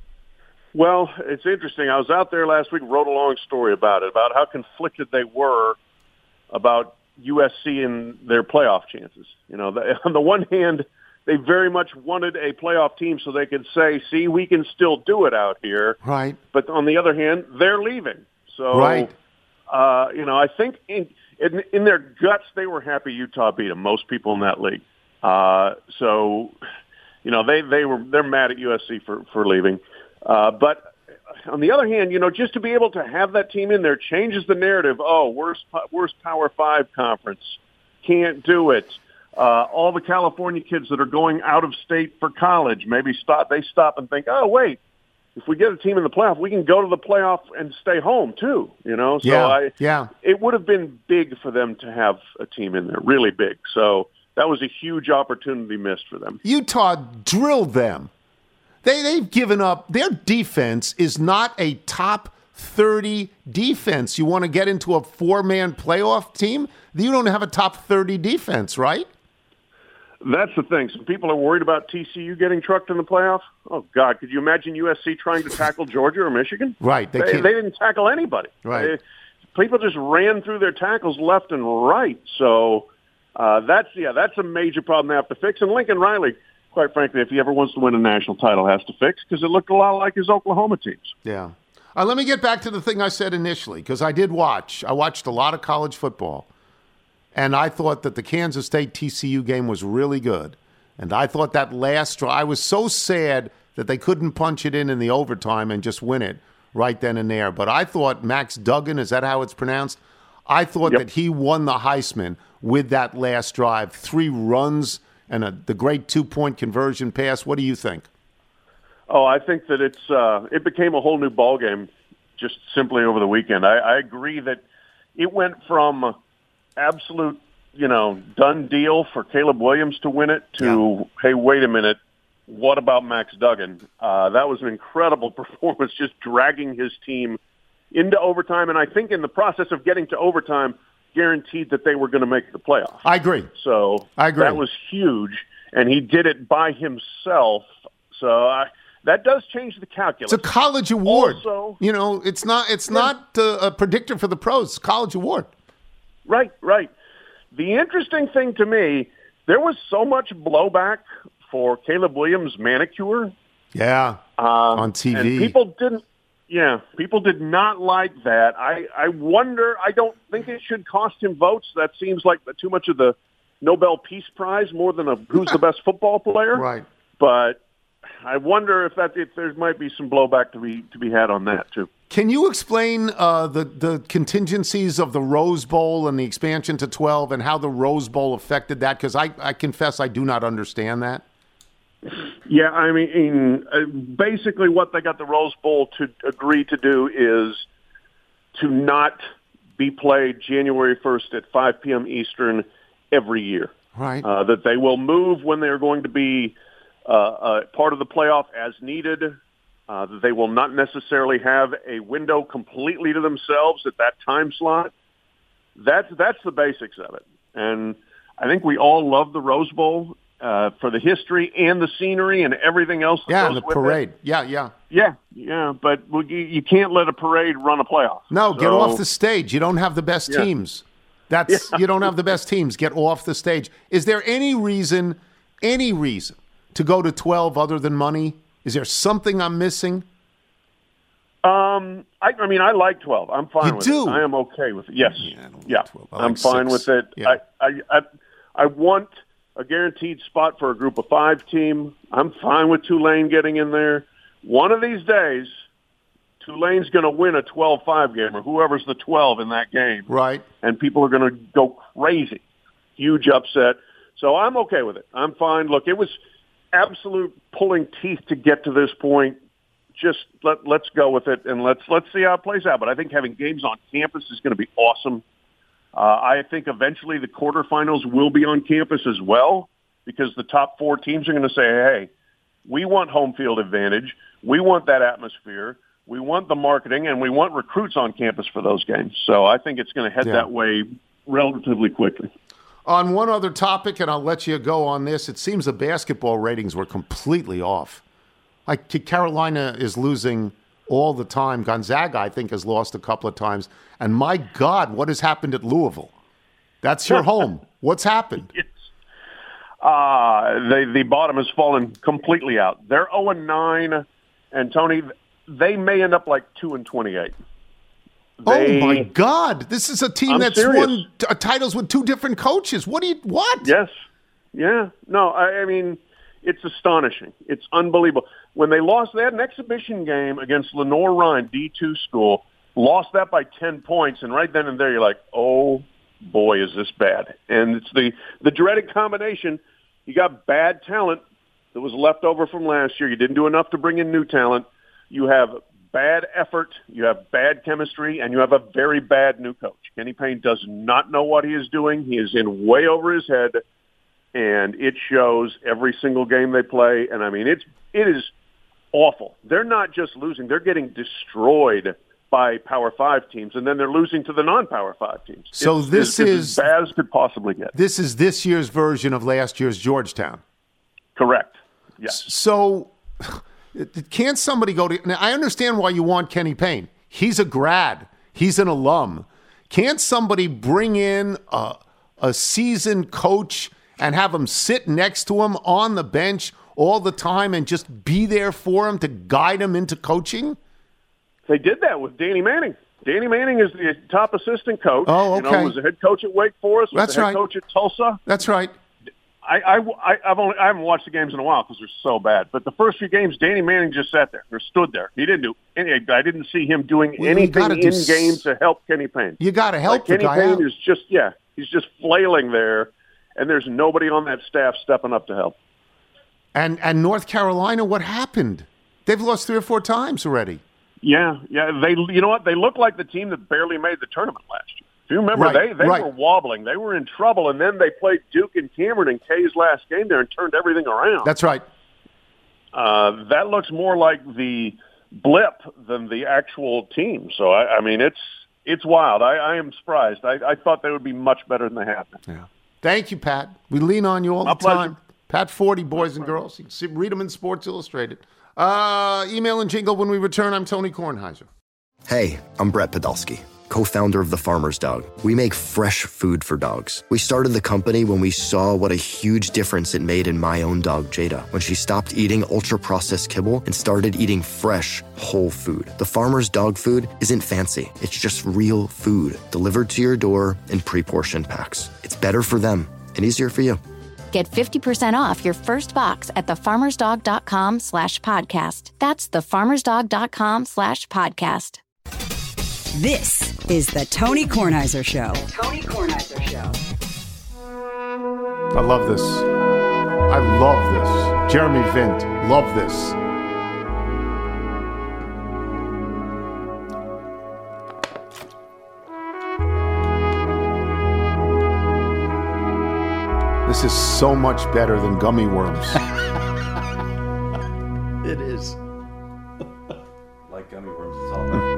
Well, it's interesting. I was out there last week, wrote a long story about it, about how conflicted they were about U S C and their playoff chances. You know, the, on the one hand, they very much wanted a playoff team so they could say, see, we can still do it out here. Right. But on the other hand, they're leaving. So, Right. uh, you know, I think in, in, in their guts, they were happy Utah beat them, most people in that league. Uh, so, you know, they, they were, they're mad at U S C for, for leaving. Uh, but on the other hand, you know, just to be able to have that team in there changes the narrative. Oh, worst, worst Power Five conference. Can't do it. Uh, all the California kids that are going out of state for college, maybe stop, they stop and think, oh, wait, if we get a team in the playoff, we can go to the playoff and stay home too, you know? So Yeah, I, yeah. it would have been big for them to have a team in there, really big. So that was a huge opportunity missed for them. Utah drilled them. They, they've given up. Their defense is not a top thirty defense. You want to get into a four-man playoff team? You don't have a top thirty defense, right? That's the thing. Some people are worried about T C U getting trucked in the playoff. Oh, God, could you imagine U S C trying to tackle Georgia or Michigan? Right. They, They they, can't. didn't tackle anybody. Right. They- people just ran through their tackles left and right. So uh, that's, yeah, that's a major problem they have to fix. And Lincoln Riley, quite frankly, if he ever wants to win a national title, has to fix because it looked a lot like his Oklahoma teams. Yeah. Uh, let me get back to the thing I said initially, because I did watch. I watched a lot of college football, and I thought that the Kansas State T C U game was really good. And I thought that last draw, I was so sad that they couldn't punch it in in the overtime and just win it right then and there. But I thought Max Duggan, is that how it's pronounced? I thought Yep. that he won the Heisman with that last drive. Three runs and a, the great two-point conversion pass. What do you think? Oh, I think that it's uh, it became a whole new ballgame just simply over the weekend. I, I agree that it went from absolute, you know, done deal for Caleb Williams to win it to, yeah. hey, wait a minute, what about Max Duggan? Uh, that was an incredible performance, just dragging his team into overtime, and I think in the process of getting to overtime, guaranteed that they were going to make the playoffs. I agree. So I agree. That was huge, and he did it by himself. So I, that does change the calculus. It's a college award. Also, you know, it's not it's yeah. not uh, a predictor for the pros. It's a college award. Right, right. The interesting thing to me, there was so much blowback for Caleb Williams' manicure. Yeah, um, on T V. And people didn't. Yeah, people did not like that. I, I wonder, I don't think it should cost him votes. That seems like too much of the Nobel Peace Prize more than a who's the best football player. Right. But I wonder if that if there might be some blowback to be to be had on that too. Can you explain uh, the, the contingencies of the Rose Bowl and the expansion to twelve and how the Rose Bowl affected that? Because I, I confess I do not understand that. Yeah, I mean, uh, basically what they got the Rose Bowl to agree to do is to not be played January first at five p.m. Eastern every year. Right. Uh, that they will move when they're going to be uh, uh, part of the playoff as needed. Uh, that they will not necessarily have a window completely to themselves at that time slot. That's, that's the basics of it. And I think we all love the Rose Bowl. Uh, for the history and the scenery and everything else that yeah, goes and the with parade. It. Yeah, yeah. Yeah, yeah, but you, you can't let a parade run a playoff. No, so, get off the stage. You don't have the best yeah. teams. That's yeah. You don't have the best teams. Get off the stage. Is there any reason, any reason to go to twelve other than money? Is there something I'm missing? Um, I, I mean, I like twelve. I'm fine you with do? it. I am okay with it. Yes. Yeah, yeah. like I'm fine six. with it. Yeah. I, I, I, I want a guaranteed spot for a group of five team. I'm fine with Tulane getting in there. One of these days, Tulane's going to win a twelve five game, or whoever's the twelve in that game. Right. And people are going to go crazy. Huge upset. So I'm okay with it. I'm fine. Look, it was absolute pulling teeth to get to this point. Just let, let's go with it, and let's let's see how it plays out. But I think having games on campus is going to be awesome. Uh, I think eventually the quarterfinals will be on campus as well, because the top four teams are going to say, hey, we want home field advantage. We want that atmosphere. We want the marketing, and we want recruits on campus for those games. So I think it's going to head Yeah. that way relatively quickly. On one other topic, and I'll let you go on this, it seems the basketball ratings were completely off. Like Carolina is losing all the time. Gonzaga, I think, has lost a couple of times. And my God, what has happened at Louisville? That's your home. What's happened? It's, uh, the, the bottom has fallen completely out. They're oh and nine, and Tony, they may end up like two and twenty-eight. They, oh, my God. This is a team I'm that's serious. won t- titles with two different coaches. What do you, what? Yes. Yeah. No, I, I mean, it's astonishing. It's unbelievable. When they lost, they had an exhibition game against Lenoir-Rhyne, D two school, lost that by ten points, and right then and there you're like, oh, boy, is this bad. And it's the, the dreaded combination. You got bad talent that was left over from last year. You didn't do enough to bring in new talent. You have bad effort, you have bad chemistry, and you have a very bad new coach. Kenny Payne does not know what he is doing. He is in way over his head, and it shows every single game they play. And, I mean, it's it is awful. They're not just losing. They're getting destroyed by Power Five teams, and then they're losing to the non-Power Five teams. So it's, this it's, is it's as bad as could possibly get. This is this year's version of last year's Georgetown. Correct. Yes. So can't somebody go to – now, I understand why you want Kenny Payne. He's a grad. He's an alum. Can't somebody bring in a, a seasoned coach and have him sit next to him on the bench all the time and just be there for him to guide him into coaching? They did that with Danny Manning. Danny Manning is the top assistant coach. Oh, okay. You know, was the head coach at Wake Forest. Was That's the head right. coach at Tulsa. That's right. I, I, I, I've only, I haven't watched the games in a while because they're so bad. But the first few games, Danny Manning just sat there or stood there. He didn't do any. I didn't see him doing Well, you anything gotta do in s- game to help Kenny Payne. You got to help Like, Kenny the guy Payne out. is just yeah, he's just flailing there, and there's nobody on that staff stepping up to help. And and North Carolina, what happened? They've lost three or four times already. Yeah, yeah. They, you know what? They look like the team that barely made the tournament last year. If you remember, Right, they they right. were wobbling. They were in trouble, and then they played Duke and Cameron in Kay's last game there and turned everything around. That's right. Uh, that looks more like the blip than the actual team. So, I, I mean, it's it's wild. I, I am surprised. I, I thought they would be much better than they have been. Yeah. Thank you, Pat. We lean on you all My the time. pleasure. Pat forty, boys and girls. You can see, read them in Sports Illustrated. Uh, email and jingle when we return. I'm Tony Kornheiser. Hey, I'm Brett Podolsky, co-founder of The Farmer's Dog. We make fresh food for dogs. We started the company when we saw what a huge difference it made in my own dog, Jada, when she stopped eating ultra-processed kibble and started eating fresh, whole food. The Farmer's Dog food isn't fancy. It's just real food delivered to your door in pre-portioned packs. It's better for them and easier for you. Get fifty percent off your first box at thefarmersdog.com slash podcast. That's thefarmersdog.com slash podcast. This is the Tony Kornheiser Show. Tony Kornheiser Show. I love this. I love this. Jeremy Vint, love this. This is so much better than gummy worms. It is. Like gummy worms, it's all about.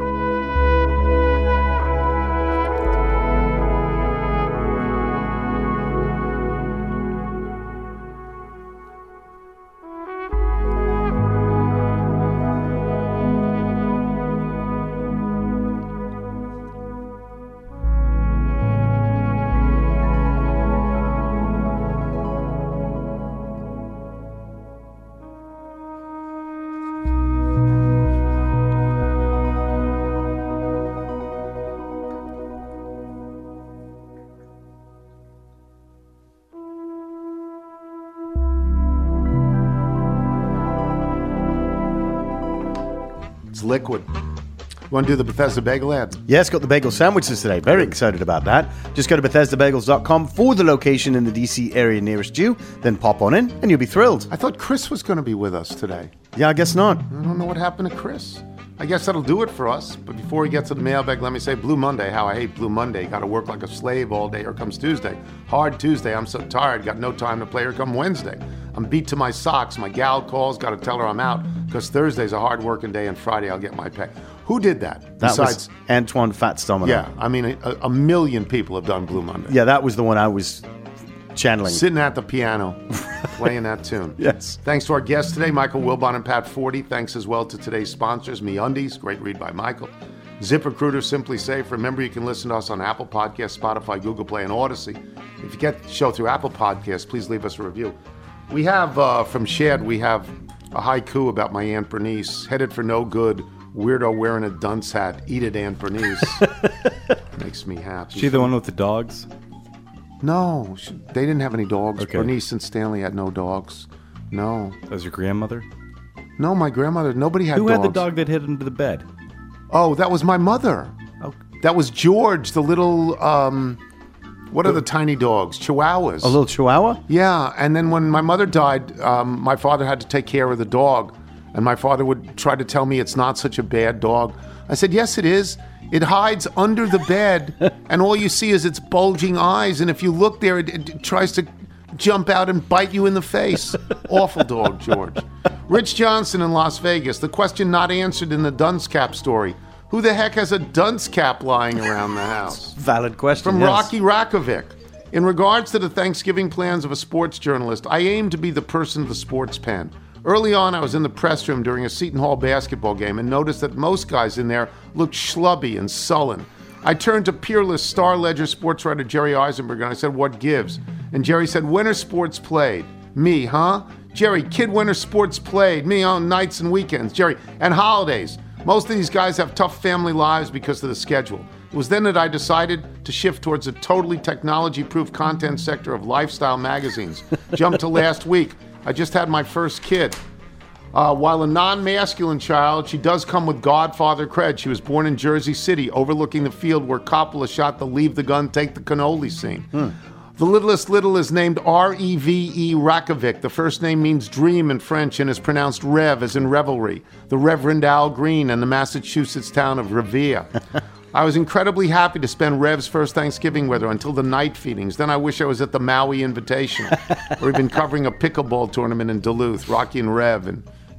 Liquid. You want to do the Bethesda Bagel ad? Yes, got the bagel sandwiches today. Very excited about that. Just go to Bethesda Bagels dot com for the location in the D C area nearest you. Then pop on in and you'll be thrilled. I thought Chris was going to be with us today. Yeah, I guess not. I don't know what happened to Chris. I guess that'll do it for us. But before we get to the mailbag, let me say Blue Monday, how I hate Blue Monday. Got to work like a slave all day. Here comes Tuesday. Hard Tuesday. I'm so tired. Got no time to play. Here come Wednesday. I'm beat to my socks. My gal calls. Got to tell her I'm out because Thursday's a hard working day and Friday I'll get my pay. Who did that? That Besides, was Antoine Fats Domino. Yeah, I mean, a, a million people have done Blue Monday. Yeah, that was the one I was channeling. Sitting at the piano, playing that tune. Yes. Thanks to our guests today, Michael Wilbon and Pat Forty. Thanks as well to today's sponsors, MeUndies, great read by Michael. ZipRecruiter, Simply Safe. Remember, you can listen to us on Apple Podcasts, Spotify, Google Play, and Odyssey. If you get the show through Apple Podcasts, please leave us a review. We have, uh, from Shad, we have a haiku about my Aunt Bernice. Headed for no good. Weirdo wearing a dunce hat. Eat it, Aunt Bernice. Makes me happy. She the one with the dogs? No, she, they didn't have any dogs. Okay. Bernice and Stanley had no dogs. No. That was your grandmother? No, my grandmother. Nobody had Who dogs. had the dog that hid under the bed? Oh, that was my mother. Oh. That was George, the little, um, what are the tiny dogs? Chihuahuas. A little chihuahua? Yeah, and then when my mother died, um, my father had to take care of the dog. And my father would try to tell me it's not such a bad dog. I said, yes, it is. It hides under the bed, and all you see is its bulging eyes. And if you look there, it, it tries to jump out and bite you in the face. Awful dog, George. Rich Johnson in Las Vegas. The question not answered in the dunce cap story. Who the heck has a dunce cap lying around the house? Valid question, From yes. Rocky Rakovic. In regards to the Thanksgiving plans of a sports journalist, I aim to be the person of the sports pen. Early on, I was in the press room during a Seton Hall basketball game and noticed that most guys in there looked schlubby and sullen. I turned to peerless Star Ledger sports writer Jerry Eisenberg and I said, what gives? And Jerry said, when are sports played? Me, huh? Jerry, kid, when are sports played? Me on nights and weekends. Jerry, and holidays. Most of these guys have tough family lives because of the schedule. It was then that I decided to shift towards a totally technology-proof content sector of lifestyle magazines. Jump to last week. I just had my first kid. Uh, while a non-masculine child, she does come with Godfather cred. She was born in Jersey City, overlooking the field where Coppola shot the leave the gun, take the cannoli scene. Hmm. The littlest little is named R E V E Rakovic. The first name means dream in French and is pronounced Rev as in revelry. The Reverend Al Green and the Massachusetts town of Revere. I was incredibly happy to spend Rev's first Thanksgiving with her until the night feedings. Then I wish I was at the Maui Invitational or even covering a pickleball tournament in Duluth. Rocky and Rev and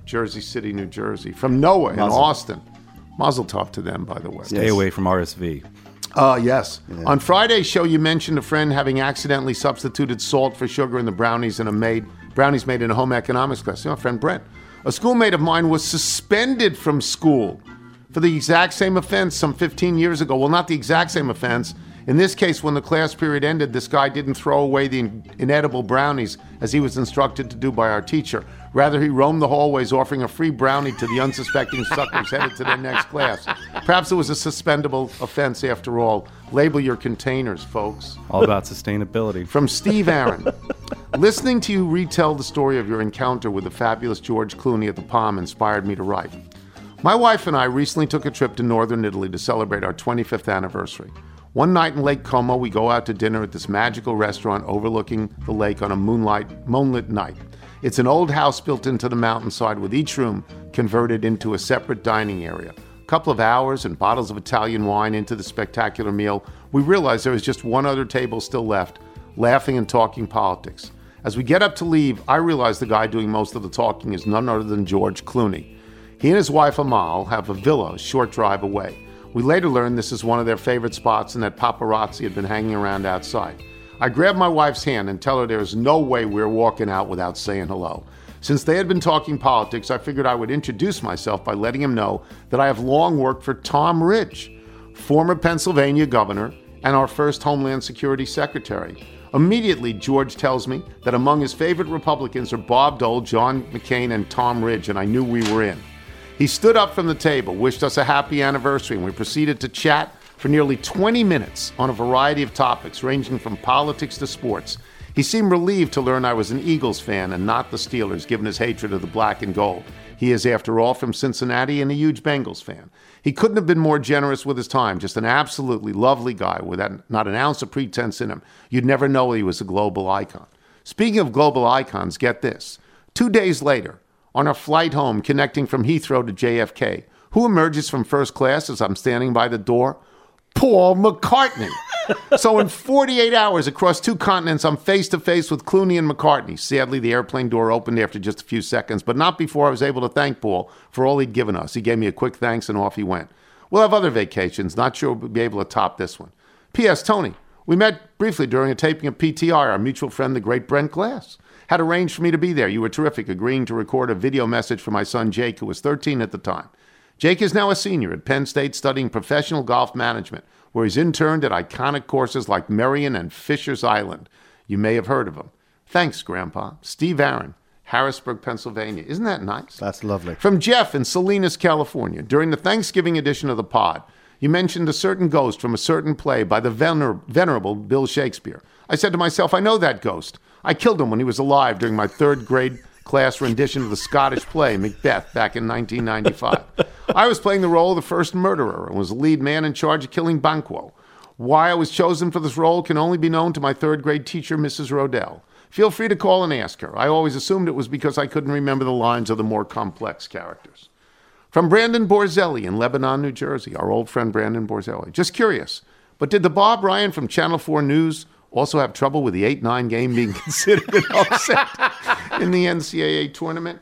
Jersey City, New Jersey. From Noah in Mazel. Austin. Mazel tov to them, by the way. Stay away from R S V. Uh, yes. Yeah. On Friday's show, you mentioned a friend having accidentally substituted salt for sugar in the brownies in a made brownies made in a home economics class. You know, friend Brent. A schoolmate of mine was suspended from school for the exact same offense some fifteen years ago. Well, not the exact same offense. In this case, when the class period ended, this guy didn't throw away the in- inedible brownies as he was instructed to do by our teacher. Rather, he roamed the hallways offering a free brownie to the unsuspecting suckers headed to their next class. Perhaps it was a suspendable offense after all. Label your containers, folks. All about sustainability. From Steve Aaron. Listening to you retell the story of your encounter with the fabulous George Clooney at the Palm inspired me to write. My wife and I recently took a trip to northern Italy to celebrate our twenty-fifth anniversary. One night in Lake Como, we go out to dinner at this magical restaurant overlooking the lake on a moonlight, moonlit night. It's an old house built into the mountainside with each room converted into a separate dining area. A couple of hours and bottles of Italian wine into the spectacular meal, we realize there was just one other table still left, laughing and talking politics. As we get up to leave, I realize the guy doing most of the talking is none other than George Clooney. He and his wife Amal have a villa a short drive away. We later learned this is one of their favorite spots and that paparazzi had been hanging around outside. I grab my wife's hand and tell her there is no way we're walking out without saying hello. Since they had been talking politics, I figured I would introduce myself by letting him know that I have long worked for Tom Ridge, former Pennsylvania governor and our first Homeland Security Secretary. Immediately, George tells me that among his favorite Republicans are Bob Dole, John McCain, and Tom Ridge, and I knew we were in. He stood up from the table, wished us a happy anniversary, and we proceeded to chat for nearly twenty minutes on a variety of topics, ranging from politics to sports. He seemed relieved to learn I was an Eagles fan and not the Steelers, given his hatred of the black and gold. He is, after all, from Cincinnati and a huge Bengals fan. He couldn't have been more generous with his time, just an absolutely lovely guy with not an ounce of pretense in him. You'd never know he was a global icon. Speaking of global icons, get this. Two days later, on our flight home connecting from Heathrow to J F K, who emerges from first class as I'm standing by the door? Paul McCartney. So in forty-eight hours across two continents, I'm face-to-face with Clooney and McCartney. Sadly, the airplane door opened after just a few seconds, but not before I was able to thank Paul for all he'd given us. He gave me a quick thanks and off he went. We'll have other vacations. Not sure we'll be able to top this one. P S. Tony, we met briefly during a taping of P T R, our mutual friend, the great Brent Glass. Had arranged for me to be there. You were terrific, agreeing to record a video message for my son Jake, who was thirteen at the time. Jake is now a senior at Penn State studying professional golf management, where he's interned at iconic courses like Merion and Fisher's Island. You may have heard of him. Thanks, Grandpa. Steve Aaron, Harrisburg, Pennsylvania. Isn't that nice? That's lovely. From Jeff in Salinas, California. During the Thanksgiving edition of the pod, you mentioned a certain ghost from a certain play by the vener- venerable Bill Shakespeare. I said to myself, I know that ghost. I killed him when he was alive during my third grade class rendition of the Scottish play Macbeth back in nineteen ninety-five. I was playing the role of the first murderer and was the lead man in charge of killing Banquo. Why I was chosen for this role can only be known to my third grade teacher, Missus Rodell. Feel free to call and ask her. I always assumed it was because I couldn't remember the lines of the more complex characters. From Brandon Borzelli in Lebanon, New Jersey, our old friend Brandon Borzelli. Just curious, but did the Bob Ryan from Channel four News also have trouble with the eight nine game being considered an upset in the N C double A tournament?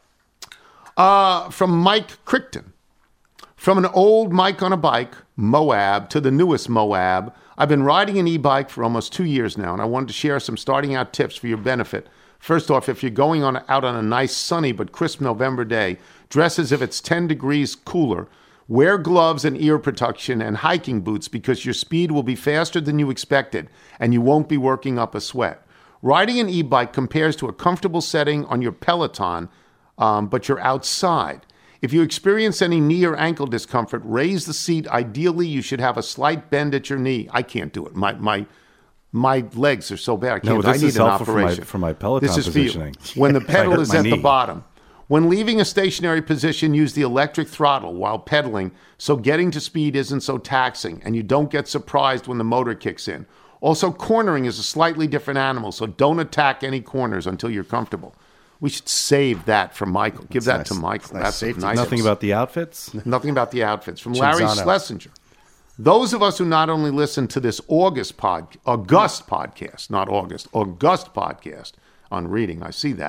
Uh, from Mike Crichton. From an old Mike on a bike, Moab, to the newest Moab, I've been riding an e-bike for almost two years now, and I wanted to share some starting out tips for your benefit. First off, if you're going on out on a nice sunny but crisp November day, dress as if it's ten degrees cooler. Wear gloves and ear protection and hiking boots because your speed will be faster than you expected and you won't be working up a sweat. Riding an e-bike compares to a comfortable setting on your Peloton, um, but you're outside. If you experience any knee or ankle discomfort, raise the seat. Ideally, you should have a slight bend at your knee. I can't do it. My my my legs are so bad. I can't. No, this I need is an helpful for my- operation. for my Peloton this is positioning. For you. When the If I pedal hurt is my at the knee. bottom. When leaving a stationary position, use the electric throttle while pedaling so getting to speed isn't so taxing and you don't get surprised when the motor kicks in. Also, cornering is a slightly different animal, so don't attack any corners until you're comfortable. We should save that for Michael. Give that That's to nice. Michael. Nice That's safety. nice. Nothing about the outfits? Nothing about the outfits. From Larry Chinzano. Schlesinger. Those of us who not only listen to this August pod, August podcast, not August, August podcast on reading, I see that,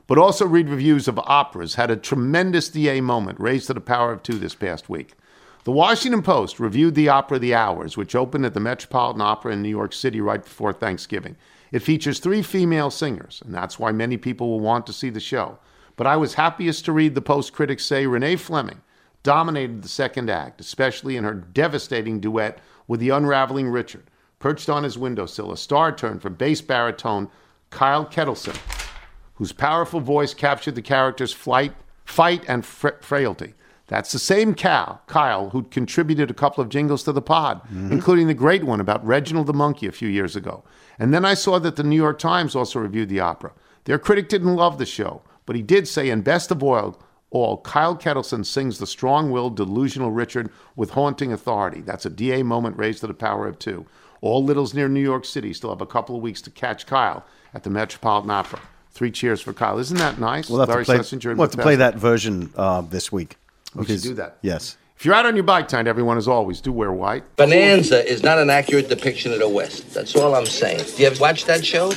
but also read reviews of operas, had a tremendous D A moment raised to the power of two this past week. The Washington Post reviewed the opera The Hours, which opened at the Metropolitan Opera in New York City right before Thanksgiving. It features three female singers, and that's why many people will want to see the show. But I was happiest to read the Post critics say Renee Fleming dominated the second act, especially in her devastating duet with the unraveling Richard. Perched on his windowsill, a star turn from bass baritone Kyle Kettleson, whose powerful voice captured the character's flight, fight and fra- frailty. That's the same Cal, Kyle, who contributed a couple of jingles to the pod, mm-hmm. including the great one about Reginald the Monkey a few years ago. And then I saw that the New York Times also reviewed the opera. Their critic didn't love the show, but he did say, and best of all, all Kyle Kettleson sings the strong-willed, delusional Richard with haunting authority. That's a D A moment raised to the power of two. All littles near New York City still have a couple of weeks to catch Kyle at the Metropolitan Opera. Three cheers for Kyle. Isn't that nice? We'll have, Larry to play, Schlesinger and we'll have to Bethesda. play that version uh, this week. We Because- should do that. Yes. If you're out on your bike tonight, everyone, as always, do wear white. Bonanza is not an accurate depiction of the West. That's all I'm saying. Do you ever watch that show?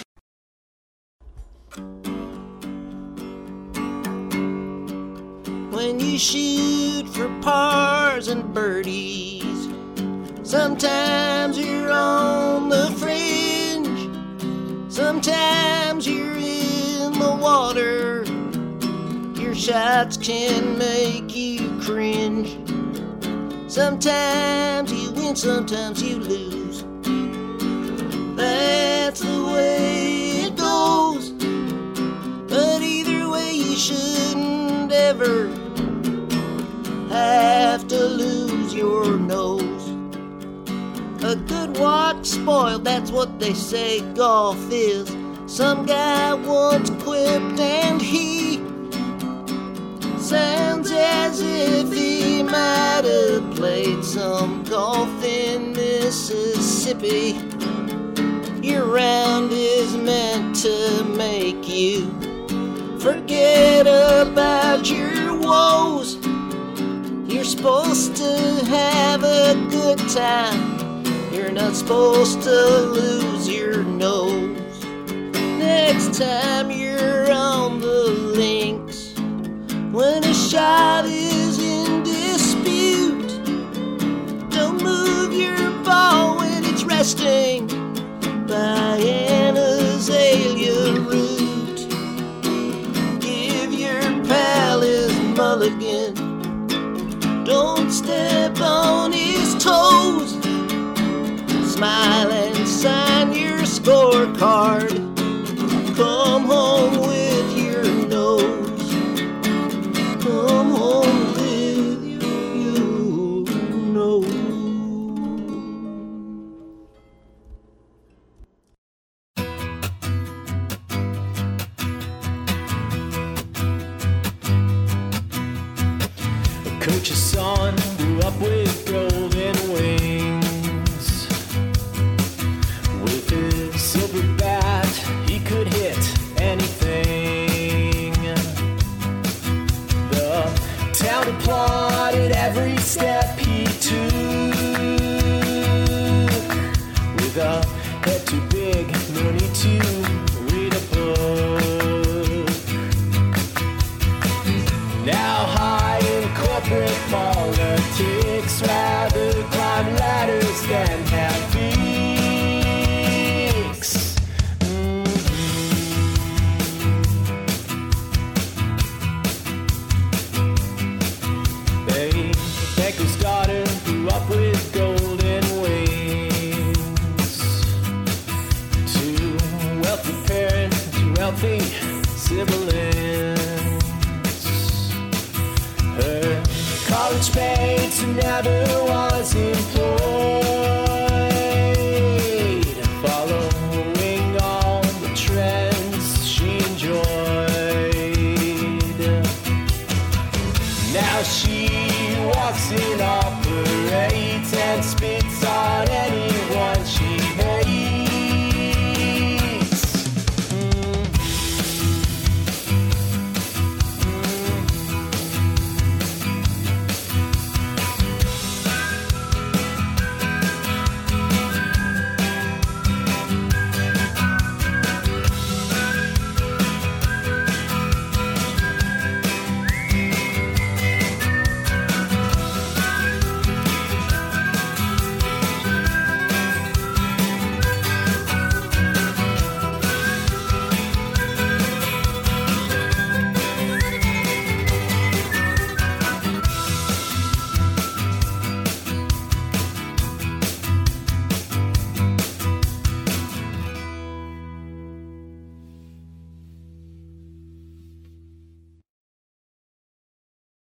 When you shoot for pars and birdies, sometimes you're on the fringe, sometimes you're in the water. Your shots can make you cringe. Sometimes you win, sometimes you lose. That's the way it goes. But either way, you shouldn't ever have to lose your nose. A good watch spoiled, that's what they say golf is. Some guy once quipped, and he sounds as if he might have played some golf in Mississippi. Your round is meant to make you forget about your woes. You're supposed to have a good time. You're not supposed to lose your nose. Next time you're on the links, when a shot is in dispute, don't move your ball when it's resting by an azalea root. Give your pal his mulligan, don't step on his toes. Smile and sign your scorecard. Come home with your nose. Come home with your nose. Coach's son grew up with